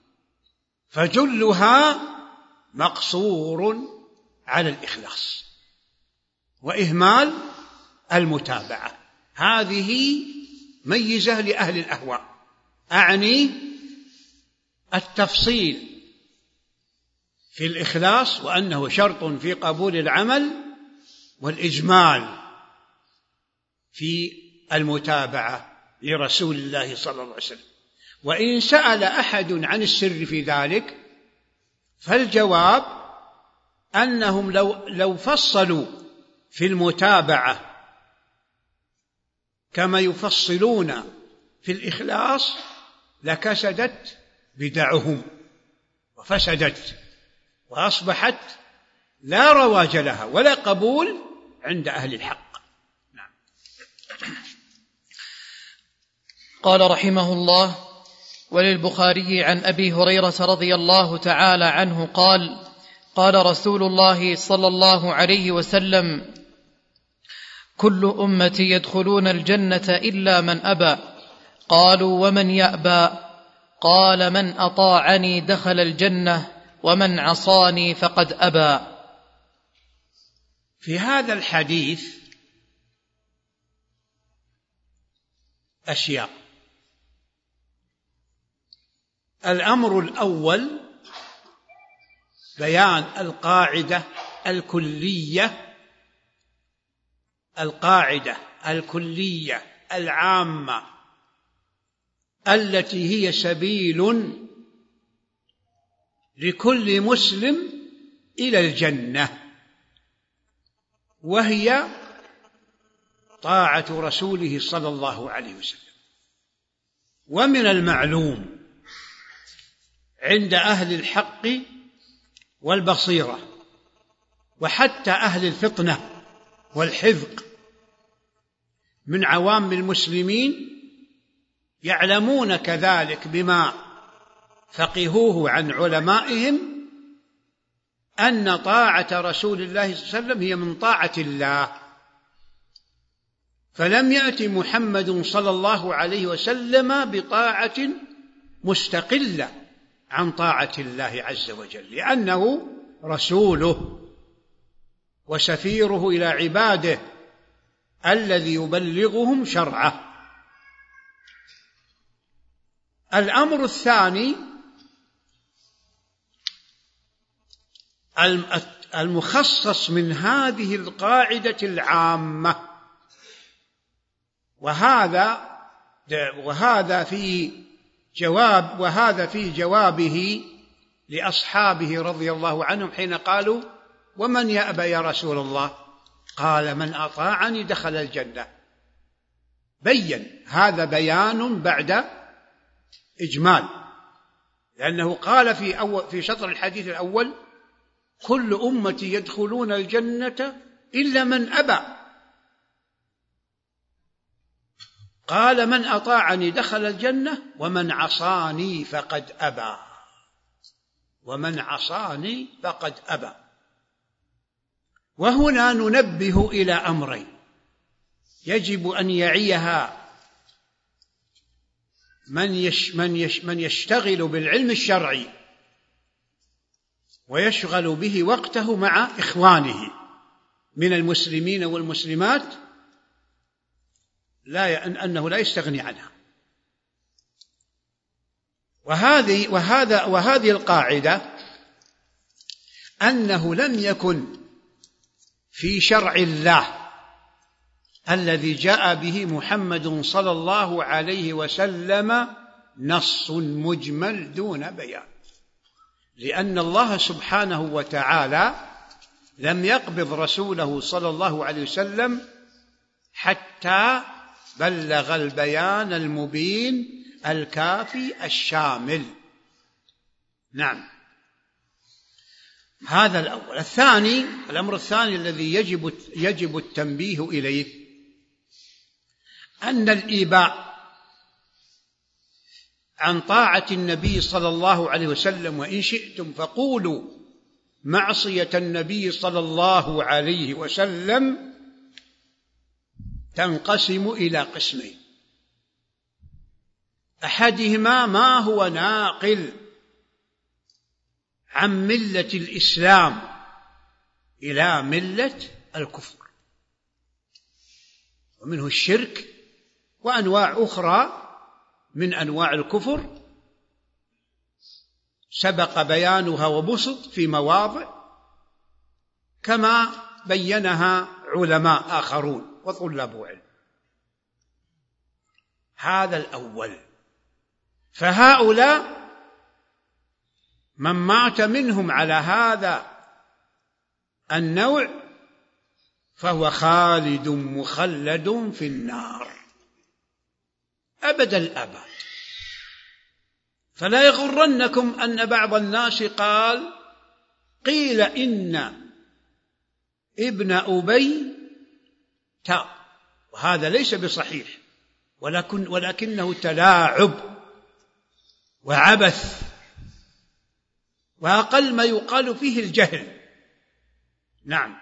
فجلها مقصور على الإخلاص وإهمال المتابعة. هذه ميزة لأهل الأهواء، أعني التفصيل في الإخلاص وأنه شرط في قبول العمل، والإجمال في المتابعة لرسول الله صلى الله عليه وسلم. وإن سأل أحد عن السر في ذلك فالجواب أنهم لو, لو فصلوا في المتابعة كما يفصلون في الإخلاص لكسدت بدعهم وفسدت وأصبحت لا رواج لها ولا قبول عند أهل الحق. نعم. قال رحمه الله: وللبخاري عن أبي هريرة رضي الله تعالى عنه قال: قال رسول الله صلى الله عليه وسلم: كل أمتي يدخلون الجنة إلا من أبى. قالوا: ومن يأبى؟ قال: من أطاعني دخل الجنة ومن عصاني فقد أبى. في هذا الحديث أشياء. الأمر الأول بيان القاعدة الكلية القاعدة الكلية العامة التي هي سبيل لكل مسلم إلى الجنة، وهي طاعة رسوله صلى الله عليه وسلم. ومن المعلوم عند أهل الحق والبصيرة وحتى أهل الفطنة والحذق من عوام المسلمين يعلمون كذلك بما فقهوه عن علمائهم أن طاعة رسول الله صلى الله عليه وسلم هي من طاعة الله، فلم يأتي محمد صلى الله عليه وسلم بطاعة مستقلة عن طاعة الله عز وجل، لأنه رسوله وسفيره إلى عباده الذي يبلغهم شرعه. الأمر الثاني المخصص من هذه القاعدة العامة، وهذا وهذا في جواب وهذا في جوابه لأصحابه رضي الله عنهم حين قالوا: ومن يأبى يا رسول الله؟ قال: من أطاعني دخل الجنة. بين هذا بيان بعد إجمال، لأنه قال في أول في شطر الحديث الأول: كل أمتي يدخلون الجنة إلا من أبى. قال: من أطاعني دخل الجنة ومن عصاني فقد أبى. ومن عصاني فقد أبى. وهنا ننبه إلى أمرين يجب أن يعيها من يش من يش من يشتغل بالعلم الشرعي ويشغل به وقته مع إخوانه من المسلمين والمسلمات، لا أنه لا يستغني عنها. وهذه وهذا وهذه القاعدة أنه لم يكن في شرع الله الذي جاء به محمد صلى الله عليه وسلم نص مجمل دون بيان، لأن الله سبحانه وتعالى لم يقبض رسوله صلى الله عليه وسلم حتى بلغ البيان المبين الكافي الشامل. نعم، هذا الأول. الثاني، الأمر الثاني الذي يجب يجب التنبيه إليه أن الإيباء عن طاعة النبي صلى الله عليه وسلم، وإن شئتم فقولوا معصية النبي صلى الله عليه وسلم، تنقسم إلى قسمين: أحدهما ما هو ناقل عن ملة الإسلام إلى ملة الكفر، ومنه الشرك وأنواع أخرى من أنواع الكفر، سبق بيانها وبسط في مواضع كما بينها علماء آخرون وطلاب علم. هذا الأول. فهؤلاء من مات منهم على هذا النوع فهو خالد مخلد في النار أبد الآباد. فلا يغرنكم أن بعض الناس قال قيل إن ابن أبي تاب، وهذا ليس بصحيح، ولكن ولكنه تلاعب وعبث، وأقل ما يقال فيه الجهل. نعم.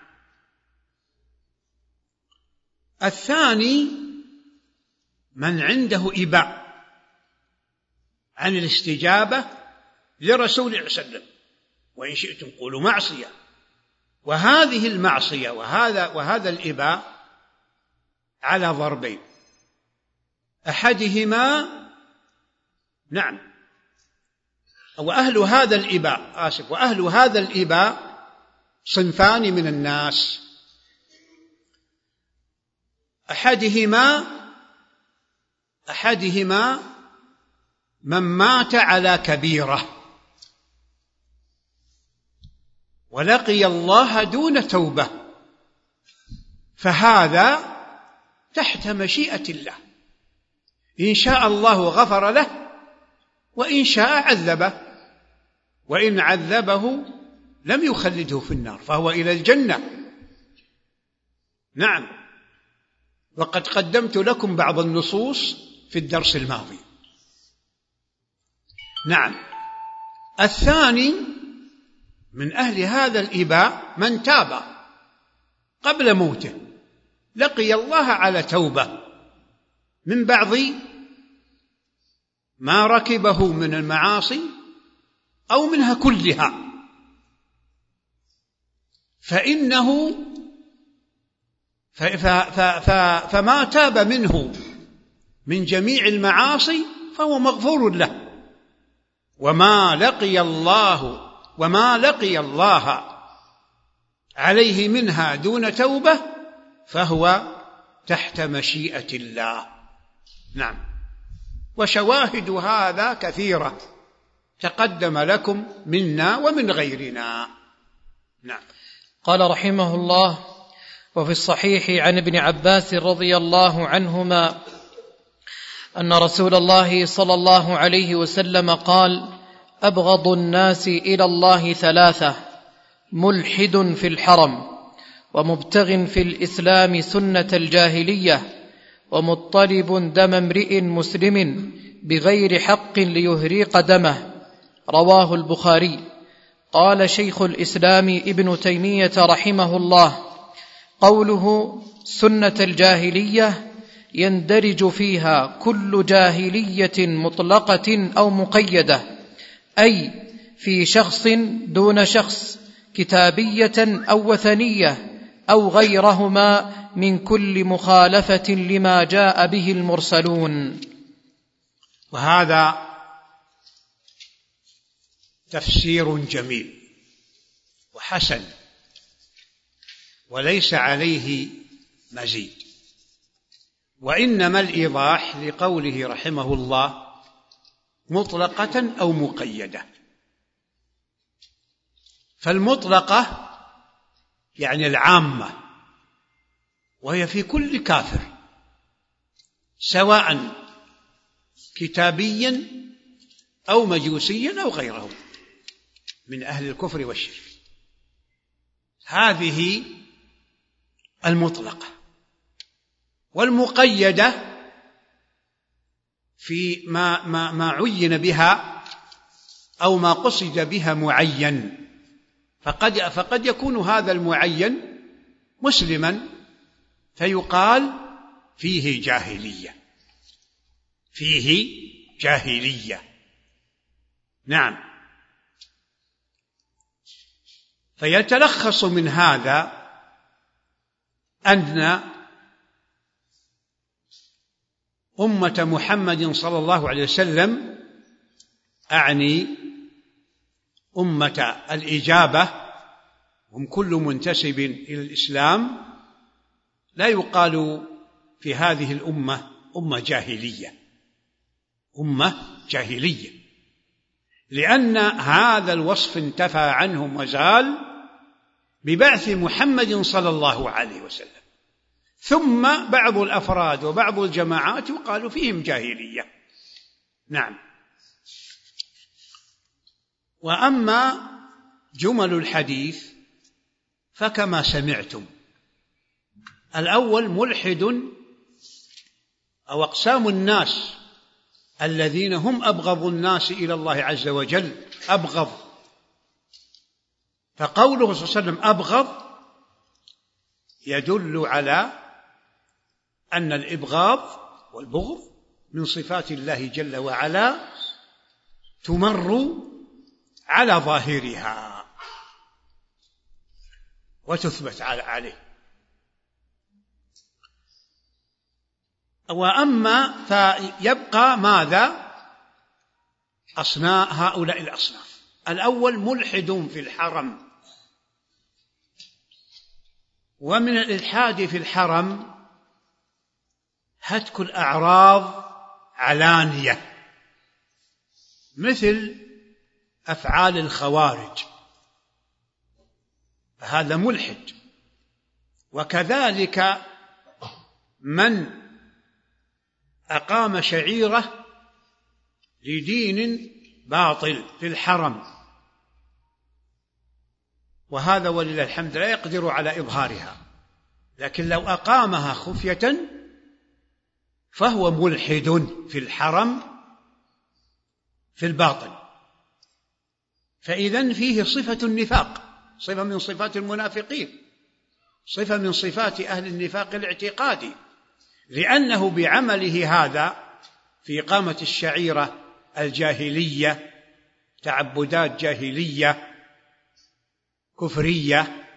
الثاني من عنده إباء عن الاستجابة لرسول الله صلى الله عليه وسلم، وإن شئتم قولوا معصية. وهذه المعصية وهذا وهذا الإباء على ضربين. أحدهما نعم وأهل هذا الإباء آسف وأهل هذا الإباء صنفان من الناس. أحدهما أحدهما من مات على كبيرة ولقي الله دون توبة، فهذا تحت مشيئة الله، إن شاء الله غفر له وإن شاء عذبه، وإن عذبه لم يخلده في النار فهو إلى الجنة. نعم. وقد قدمت لكم بعض النصوص في الدرس الماضي. نعم. الثاني من أهل هذا الإباء من تاب قبل موته، لقي الله على توبة من بعض ما ركبه من المعاصي أو منها كلها، فإنه فما تاب منه من جميع المعاصي فهو مغفور له، وما لقي الله وما لقي الله عليه منها دون توبة فهو تحت مشيئة الله. نعم. وشواهد هذا كثيرة تقدم لكم منا ومن غيرنا. نعم. قال رحمه الله: وفي الصحيح عن ابن عباس رضي الله عنهما أن رسول الله صلى الله عليه وسلم قال: أبغض الناس إلى الله ثلاثة: ملحد في الحرم، ومبتغ في الإسلام سنة الجاهلية، ومطلب دم امرئ مسلم بغير حق ليهريق دمه. رواه البخاري. قال شيخ الإسلام ابن تيمية رحمه الله: قوله سنة الجاهلية يندرج فيها كل جاهلية مطلقة أو مقيدة، أي في شخص دون شخص، كتابية أو وثنية أو غيرهما من كل مخالفة لما جاء به المرسلون. وهذا تفسير جميل وحسن وليس عليه مزيد، وإنما الإيضاح لقوله رحمه الله مطلقة أو مقيدة. فالمطلقة يعني العامة، وهي في كل كافر سواء كتابيا أو مجوسيا أو غيره من أهل الكفر والشرك، هذه المطلقة. والمقيدة في ما, ما, ما عين بها أو ما قصد بها معين، فقد, فقد يكون هذا المعين مسلما فيقال فيه جاهلية، فيه جاهلية. نعم. فيتلخص من هذا أن أمة محمد صلى الله عليه وسلم، أعني أمة الإجابة، هم كل منتسب إلى الإسلام، لا يقال في هذه الأمة أمة جاهلية، أمة جاهلية، لأن هذا الوصف انتفى عنهم وزال ببعث محمد صلى الله عليه وسلم. ثم بعض الأفراد وبعض الجماعات يقال فيهم جاهلية. نعم. وأما جمل الحديث فكما سمعتم: الأول ملحد أو أقسام الناس الذين هم أبغض الناس إلى الله عز وجل، أبغض، فقوله صلى الله عليه وسلم أبغض يدل على أن الإبغاض والبغض من صفات الله جل وعلا تمر على ظاهرها وتثبت عليه. وأما فيبقى ماذا؟ أصناف هؤلاء الأصناف. الأول ملحد في الحرم، ومن الإلحاد في الحرم هتك الأعراض علانية، مثل أفعال الخوارج، فهذا ملحد. وكذلك من أقام شعيرة لدين باطل في الحرم، وهذا ولله الحمد لا يقدر على إظهارها، لكن لو أقامها خفية فهو ملحد في الحرم في الباطل. فإذن فيه صفة النفاق، صفة من صفات المنافقين، صفة من صفات أهل النفاق الاعتقادي، لأنه بعمله هذا في إقامة الشعيرة الجاهلية، تعبدات جاهلية كفرية،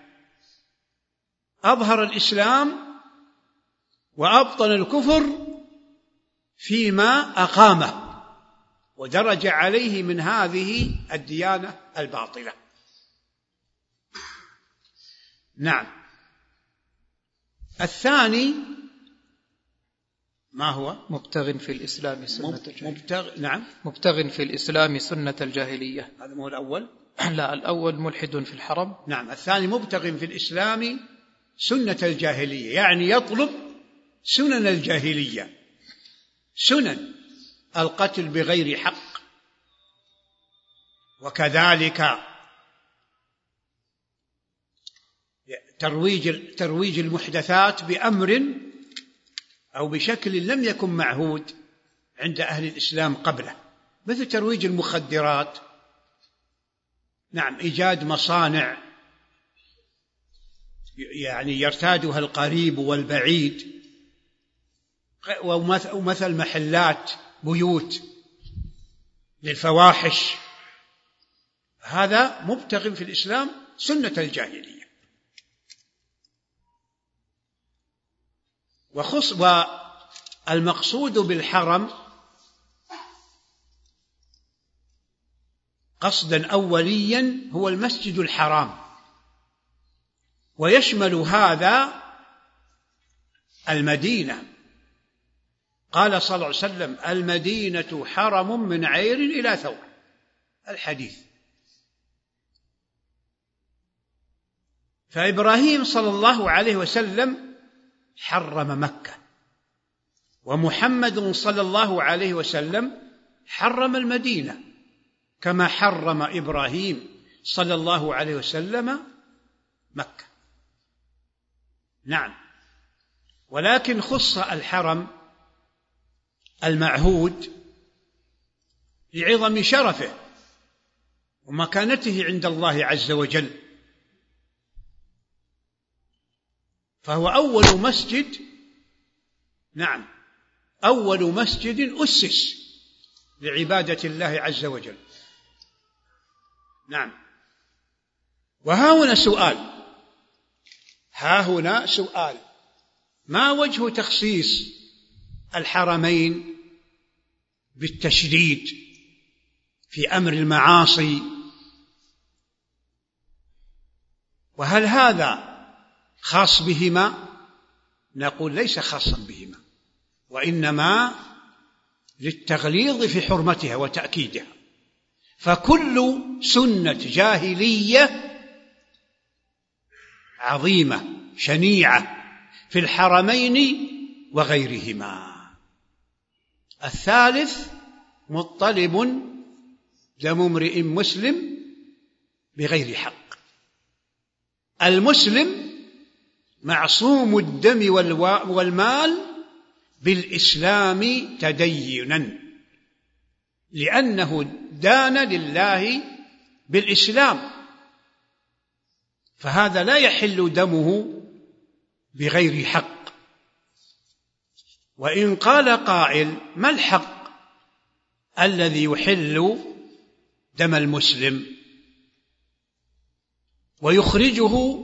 أظهر الإسلام وأبطل الكفر فيما أقامه ودرج عليه من هذه الديانة الباطلة. نعم. الثاني ما هو؟ مبتغ في الإسلام سنة الجاهلية. مبتغ... نعم مبتغ في الإسلام سنة الجاهلية. هذا هو الأول. لا، الأول ملحد في الحرم. نعم. الثاني مبتغ في الإسلام سنة الجاهلية، يعني يطلب سنن الجاهلية، سنن القتل بغير حق، وكذلك ترويج ترويج المحدثات بأمر أو بشكل لم يكن معهود عند أهل الإسلام قبله، مثل ترويج المخدرات. نعم. إيجاد مصانع يعني يرتادها القريب والبعيد، ومثل محلات بيوت للفواحش، هذا مبتغ في الإسلام سنة الجاهلية. وخص والمقصود بالحرم قصدا أوليا هو المسجد الحرام، ويشمل هذا المدينة. قال صلى الله عليه وسلم: المدينة حرم من عير إلى ثور، الحديث. فإبراهيم صلى الله عليه وسلم حرم مكة، ومحمد صلى الله عليه وسلم حرم المدينة، كما حرم إبراهيم صلى الله عليه وسلم مكة. نعم. ولكن خص الحرم المعهود لعظم شرفه ومكانته عند الله عز وجل، فهو أول مسجد، نعم، أول مسجد أسس لعبادة الله عز وجل. نعم. وها هنا سؤال، ها هنا سؤال ما وجه تخصيص الحرمين بالتشديد في أمر المعاصي وهل هذا خاص بهما؟ نقول ليس خاصا بهما، وإنما للتغليظ في حرمتها وتأكيدها. فكل سنة جاهلية عظيمة شنيعة في الحرمين وغيرهما. الثالث مطلب دم امرئ مسلم بغير حق. المسلم معصوم الدم والمال بالإسلام تدينا، لأنه دان لله بالإسلام، فهذا لا يحل دمه بغير حق. وإن قال قائل: ما الحق الذي يحل دم المسلم ويخرجه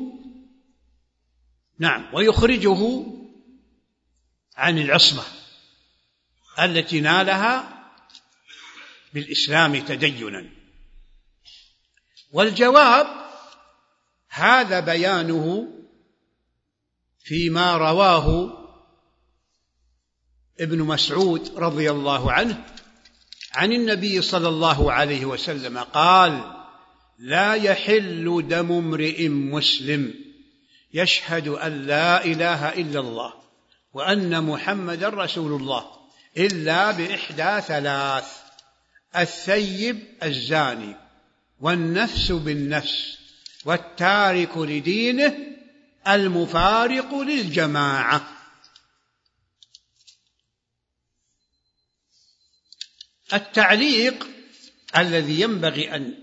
نعم ويخرجه عن العصمة التي نالها بالإسلام تدينا؟ والجواب: هذا بيانه فيما رواه ابن مسعود رضي الله عنه عن النبي صلى الله عليه وسلم قال: لا يحل دم امرئ مسلم يشهد أن لا إله إلا الله وأن محمدا رسول الله إلا بإحدى ثلاث: الثيب الزاني، والنفس بالنفس، والتارك لدينه، المفارق للجماعة. التعليق الذي ينبغي أن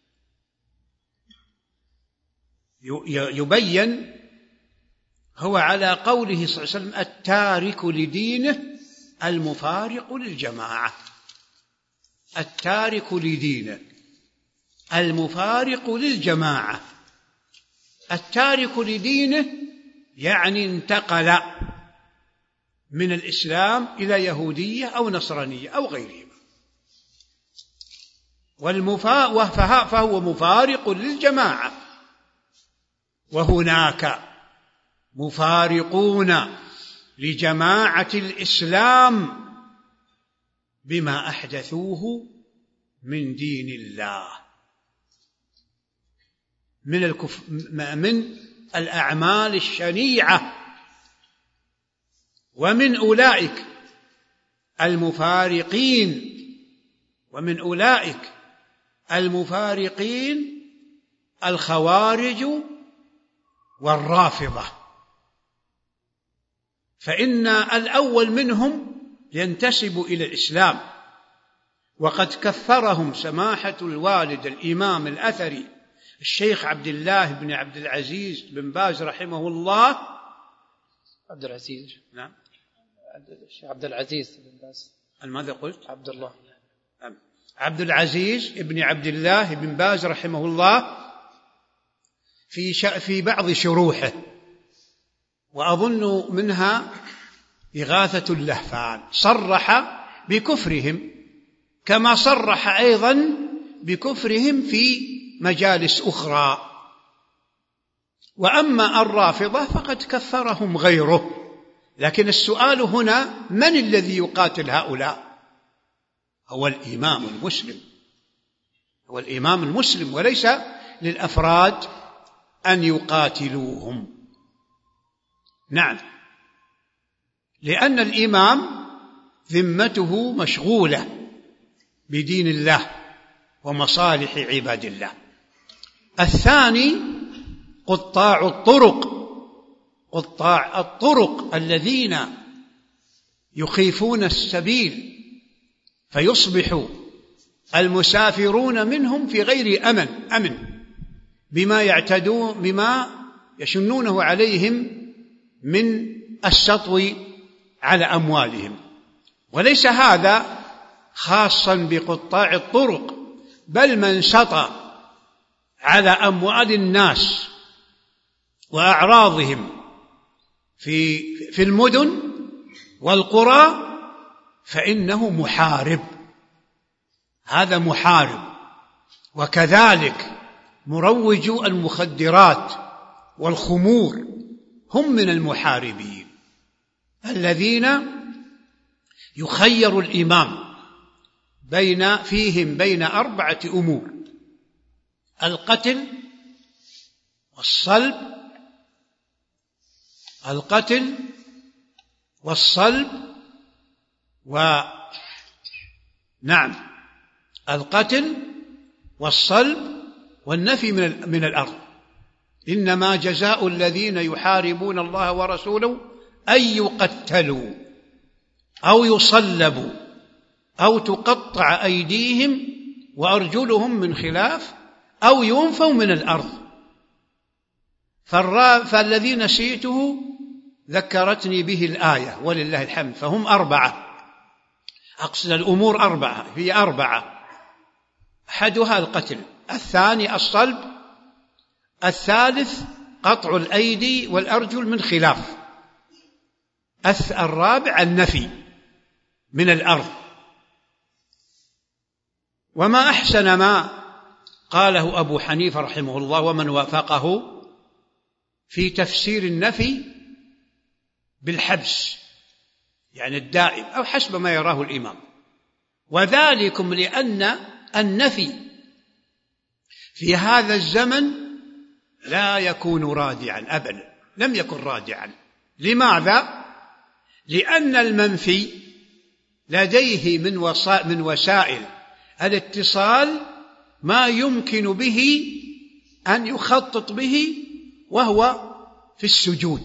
يبين هو على قوله صلى الله عليه وسلم: التارك لدينه المفارق للجماعة. التارك لدينه المفارق للجماعة. التارك لدينه يعني انتقل من الإسلام إلى يهودية أو نصرانية أو غيرهما، والمفا... فهو مفارق للجماعة. وهناك مفارقون لجماعة الإسلام بما أحدثوه من دين الله من الكف... من الأعمال الشنيعة، ومن أولئك المفارقين ومن أولئك المفارقين الخوارج والرافضة. فإن الأول منهم ينتسب إلى الإسلام، وقد كفرهم سماحة الوالد الإمام الأثري الشيخ عبد الله بن عبد العزيز بن باز رحمه الله. عبد العزيز نعم الشيخ عبد العزيز بن باز. ماذا قلت؟ عبد الله عبد العزيز بن عبد الله بن باز رحمه الله في في بعض شروحه، وأظن منها إغاثة اللهفان، صرح بكفرهم كما صرح أيضا بكفرهم في مجالس أخرى. وأما الرافضة فقد كفرهم غيره. لكن السؤال هنا: من الذي يقاتل هؤلاء؟ هو الإمام المسلم، هو الإمام المسلم، وليس للأفراد أن يقاتلوهم. نعم، لأن الإمام ذمته مشغولة بدين الله ومصالح عباد الله. الثاني قطاع الطرق، قطاع الطرق الذين يخيفون السبيل فيصبح المسافرون منهم في غير أمن أمن بما يعتدون بما يشنونه عليهم من السطو على أموالهم. وليس هذا خاصا بقطاع الطرق، بل من سطى على أموال الناس وأعراضهم في في المدن والقرى فإنه محارب، هذا محارب. وكذلك مروج المخدرات والخمور هم من المحاربين الذين يخير الإمام بين فيهم بين أربعة أمور: القتل والصلب القتل والصلب و نعم القتل والصلب والنفي من من الأرض. إنما جزاء الذين يحاربون الله ورسوله أن يقتلوا أو يصلبوا أو تقطع أيديهم وأرجلهم من خلاف أو ينفوا من الأرض. فالذي نسيته ذكرتني به الآية ولله الحمد. فهم أربعة، أقصد الأمور أربعة، هي أربعة: أحدها القتل، الثاني الصلب، الثالث قطع الأيدي والأرجل من خلاف، الرابع النفي من الأرض. وما أحسن ما قاله أبو حنيفة رحمه الله ومن وافقه في تفسير النفي بالحبس، يعني الدائم أو حسب ما يراه الإمام، وذلكم لأن النفي في هذا الزمن لا يكون رادعا أبدا، لم يكن رادعا. لماذا؟ لأن المنفي لديه من وسائل, من وسائل الاتصال ما يمكن به أن يخطط به وهو في السجود.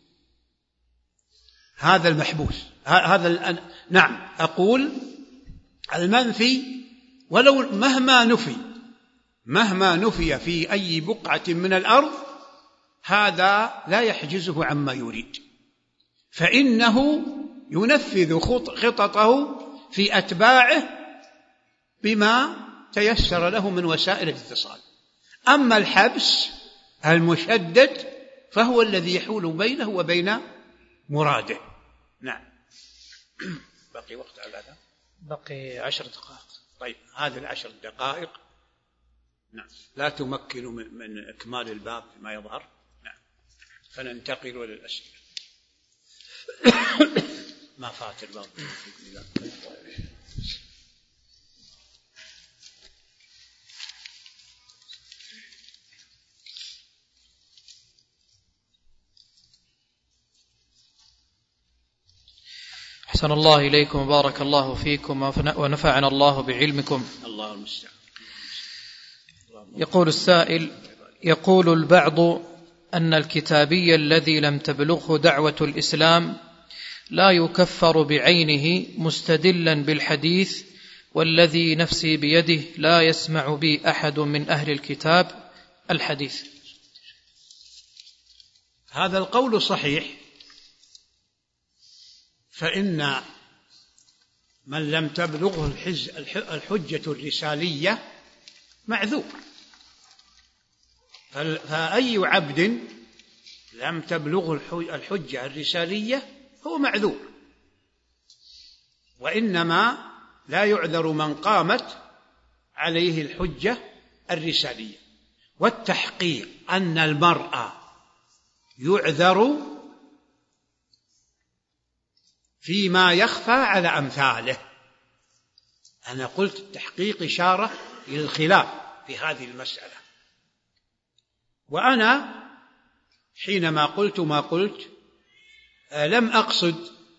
هذا المحبوس، هذا نعم أقول المنفي ولو مهما نفي مهما نفي في أي بقعة من الأرض هذا لا يحجزه عما يريد، فإنه ينفذ خططه في أتباعه بما تيسر له من وسائل الاتصال. أما الحبس المشدد فهو الذي يحول بينه وبين مراده. نعم. بقي وقت على هذا؟ بقي عشر دقائق. طيب هذه العشر دقائق نعم لا تمكن من, من إكمال الباب ما يظهر. نعم فننتقل للأسئلة. ما فات الباب. أحسن الله إليكم وبارك الله فيكم ونفعنا الله بعلمكم. الله المستعان. يقول السائل: يقول البعض أن الكتابي الذي لم تبلغه دعوة الإسلام لا يكفر بعينه مستدلا بالحديث والذي نفسي بيده لا يسمع بي أحد من أهل الكتاب الحديث. هذا القول صحيح، فإن من لم تبلغه الحجة الرسالية معذور، فأي عبد لم تبلغه الحجة الرسالية هو معذور، وإنما لا يعذر من قامت عليه الحجة الرسالية. والتحقيق أن المرء يعذر فيما يخفى على أمثاله. أنا قلت التحقيق إشارة إلى الخلاف في هذه المسألة، وأنا حينما قلت ما قلت لم أقصد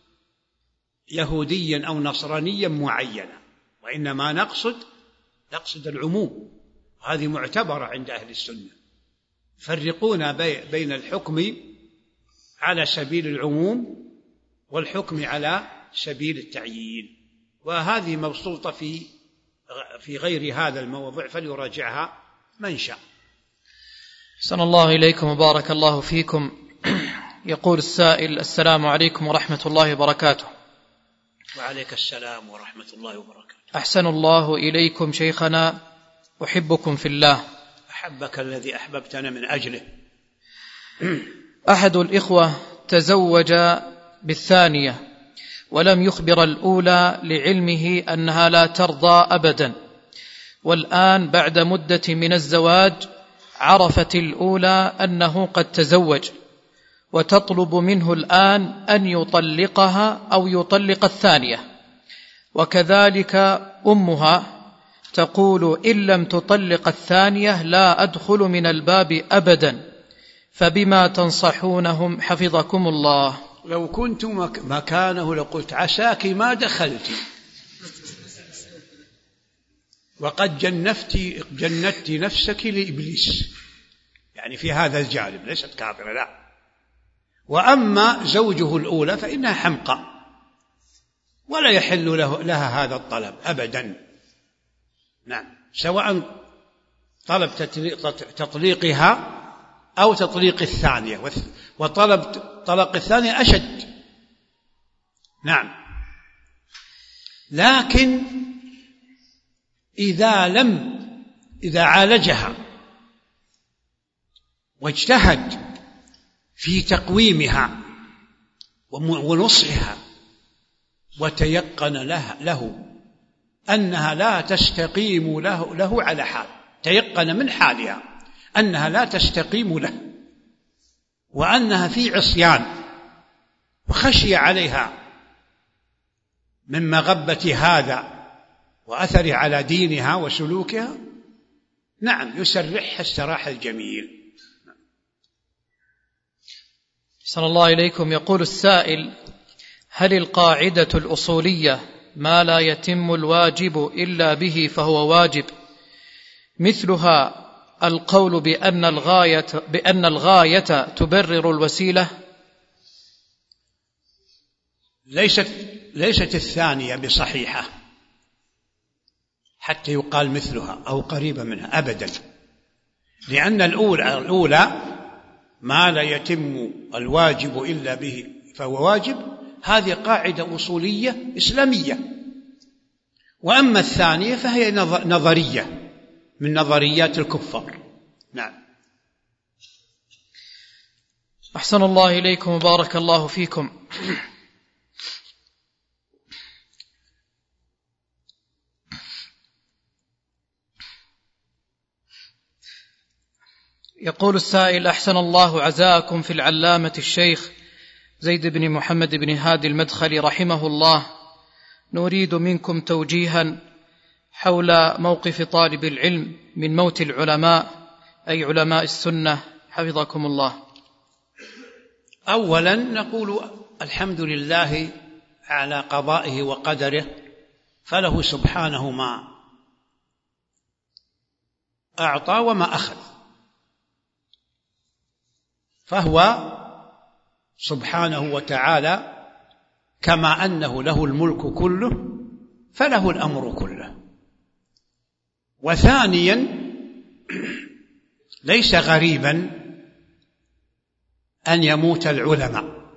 يهوديا أو نصرانيا معينا، وإنما نقصد نقصد العموم. هذه معتبرة عند أهل السنة، فرقون بين الحكم على سبيل العموم والحكم على سبيل التعيين، وهذه مبسوطة في في غير هذا الموضوع فليراجعها من شاء. أحسن الله إليكم وبارك الله فيكم. يقول السائل: السلام عليكم ورحمة الله وبركاته. وعليك السلام ورحمة الله وبركاته. أحسن الله إليكم شيخنا، أحبكم في الله. أحبك الذي أحببتنا من أجله. أحد الإخوة تزوج بالثانية ولم يخبر الأولى لعلمه أنها لا ترضى أبدا، والآن بعد مدة من الزواج عرفت الأولى أنه قد تزوج وتطلب منه الآن أن يطلقها أو يطلق الثانية، وكذلك أمها تقول إن لم تطلق الثانية لا أدخل من الباب أبدا، فبما تنصحونهم حفظكم الله؟ لو كنت مكانه لقلت عساك ما دخلت، وقد جنفت جندت نفسك لإبليس، يعني في هذا الجانب ليست كافرة لا. وأما زوجه الأولى فإنها حمقى ولا يحل له لها هذا الطلب أبدا. نعم، سواء طلب تطليقها أو تطليق الثانية، وطلب طلاق الثانية أشد. نعم، لكن إذا لم إذا عالجها واجتهد في تقويمها ونصحها وتيقن له, له أنها لا تستقيم له, له على حال، تيقن من حالها أنها لا تستقيم له وأنها في عصيان وخشي عليها من مغبة هذا وأثره على دينها وسلوكها، نعم يسرحها السراح الجميل. صلى الله إليكم. يقول السائل: هل القاعدة الأصولية ما لا يتم الواجب إلا به فهو واجب، مثلها القول بأن الغاية, بأن الغاية تبرر الوسيلة؟ ليست, ليست الثانية بصحيحة حتى يقال مثلها أو قريبة منها أبدا، لأن الأولى, الأولى ما لا يتم الواجب إلا به فهو واجب، هذه قاعدة أصولية إسلامية. وأما الثانية فهي نظرية من نظريات الكفار. نعم. أحسن الله إليكم وبارك الله فيكم. يقول السائل: أحسن الله عزاكم في العلامة الشيخ زيد بن محمد بن هادي المدخلي رحمه الله، نريد منكم توجيها حول موقف طالب العلم من موت العلماء، أي علماء السنة حفظكم الله. أولا نقول الحمد لله على قضائه وقدره، فله سبحانه ما أعطى وما أخذ، فهو سبحانه وتعالى كما أنه له الملك كله فله الأمر كله. وثانيا ليس غريبا أن يموت العلماء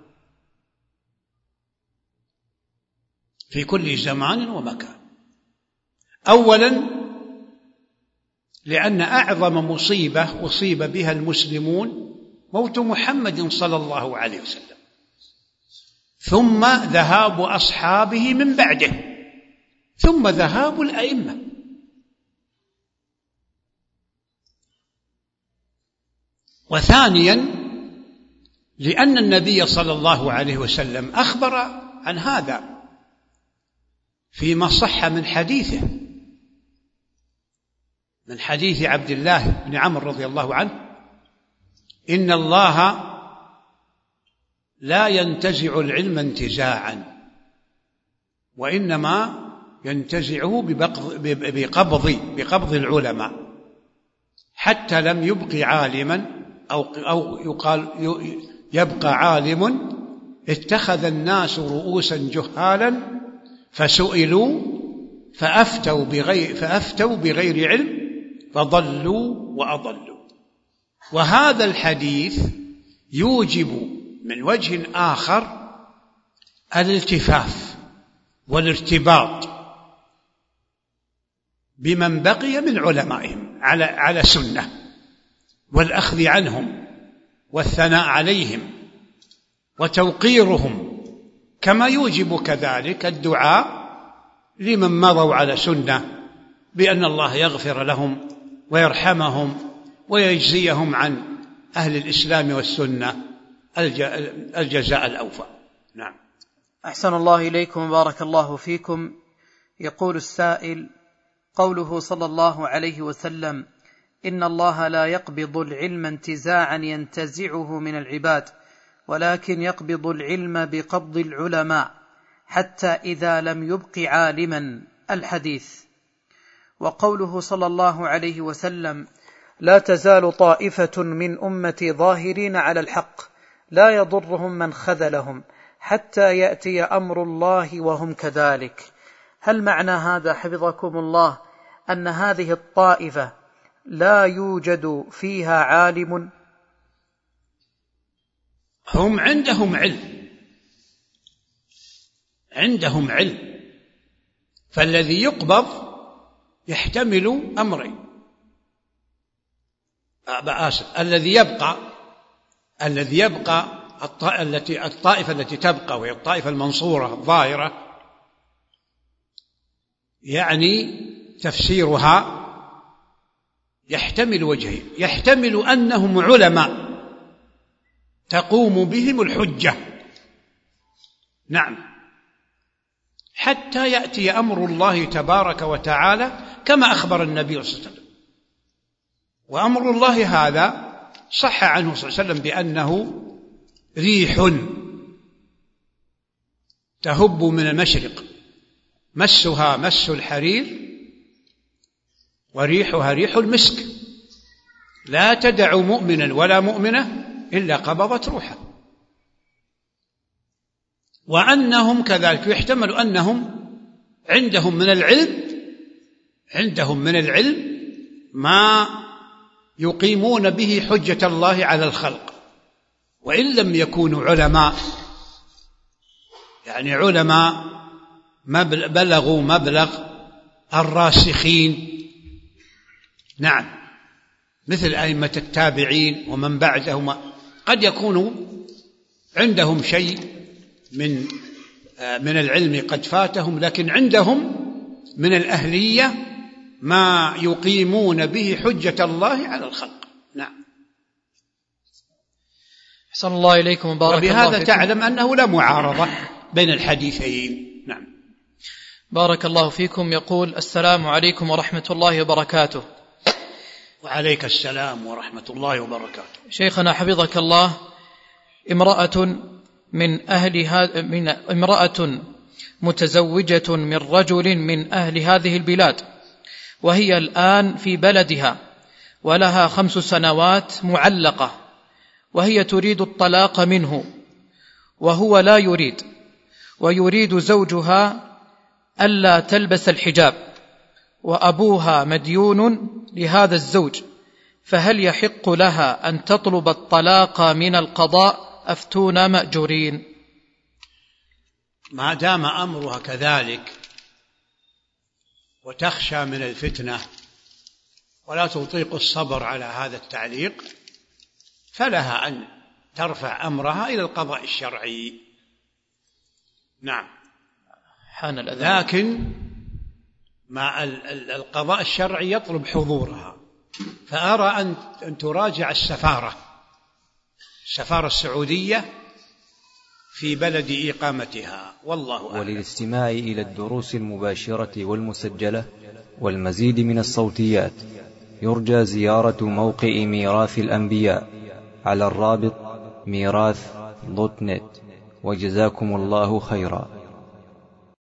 في كل زمان ومكان. أولا لأن أعظم مصيبة أصيب بها المسلمون موت محمد صلى الله عليه وسلم، ثم ذهاب أصحابه من بعده، ثم ذهاب الأئمة. وثانيا لأن النبي صلى الله عليه وسلم أخبر عن هذا فيما صح من حديثه، من حديث عبد الله بن عمرو رضي الله عنه: إن الله لا ينتزع العلم انتزاعا، وإنما ينتزعه بقبض بقبض العلماء، حتى لم يبق عالما أو أو يقال يبقى عالم اتخذ الناس رؤوسا جهالا فسئلوا فأفتوا بغير فأفتوا بغير علم فضلوا وأضلوا. وهذا الحديث يوجب من وجه آخر الالتفاف والارتباط بمن بقي من علمائهم على على سنة، والأخذ عنهم والثناء عليهم وتوقيرهم، كما يوجب كذلك الدعاء لمن مضوا على سنة بأن الله يغفر لهم ويرحمهم ويجزيهم عن أهل الإسلام والسنة الجزاء الأوفى. نعم. أحسن الله إليكم بارك الله فيكم. يقول السائل: قوله صلى الله عليه وسلم: إن الله لا يقبض العلم انتزاعا ينتزعه من العباد، ولكن يقبض العلم بقبض العلماء حتى إذا لم يبق عالما، الحديث. وقوله صلى الله عليه وسلم: لا تزال طائفة من أمتي ظاهرين على الحق لا يضرهم من خذلهم حتى يأتي أمر الله وهم كذلك، هل معنى هذا حفظكم الله أن هذه الطائفة لا يوجد فيها عالم؟ هم عندهم علم، عندهم علم، فالذي يقبض يحتمل أمرين. آسف، الذي يبقى الذي يبقى التي الطائفة التي تبقى وهي الطائفة المنصورة الظاهرة، يعني تفسيرها يحتمل وجهين: يحتمل أنهم علماء تقوم بهم الحجة، نعم، حتى يأتي أمر الله تبارك وتعالى كما أخبر النبي صلى الله عليه وسلم. وأمر الله هذا صح عنه صلى الله عليه وسلم بأنه ريح تهب من المشرق مسها مس الحرير وريحها ريح المسك، لا تدع مؤمنا ولا مؤمنة إلا قبضت روحه. وأنهم كذلك يحتمل أنهم عندهم من العلم عندهم من العلم ما يقيمون به حجة الله على الخلق، وإن لم يكونوا علماء، يعني علماء بلغوا مبلغ الراسخين، نعم، مثل أئمة التابعين ومن بعدهم، قد يكونوا عندهم شيء من من العلم قد فاتهم، لكن عندهم من الأهلية ما يقيمون به حجة الله على الخلق. نعم. أحسن الله إليكم وبارك الله فيكم. وبهذا تعلم أنه لا معارضة بين الحديثين. نعم. بارك الله فيكم. يقول: السلام عليكم ورحمة الله وبركاته. وعليك السلام ورحمة الله وبركاته. شيخنا حفظك الله، امرأة من أهل هذا من امرأة متزوجة من رجل من أهل هذه البلاد، وهي الآن في بلدها ولها خمس سنوات معلقة، وهي تريد الطلاق منه وهو لا يريد، ويريد زوجها ألا تلبس الحجاب، وأبوها مديون لهذا الزوج، فهل يحق لها أن تطلب الطلاق من القضاء؟ أفتونا مأجورين. ما دام أمرها كذلك وتخشى من الفتنة ولا تطيق الصبر على هذا التعليق، فلها أن ترفع أمرها إلى القضاء الشرعي. نعم. حان الأذان. لكن مع القضاء الشرعي يطلب حضورها، فأرى أن تراجع السفارة السفارة السعودية في بلد إقامتها، والله أعلم. وللاستماع إلى الدروس المباشرة والمسجلة والمزيد من الصوتيات يرجى زيارة موقع ميراث الأنبياء على الرابط ميراث دوت نت، وجزاكم الله خيرا.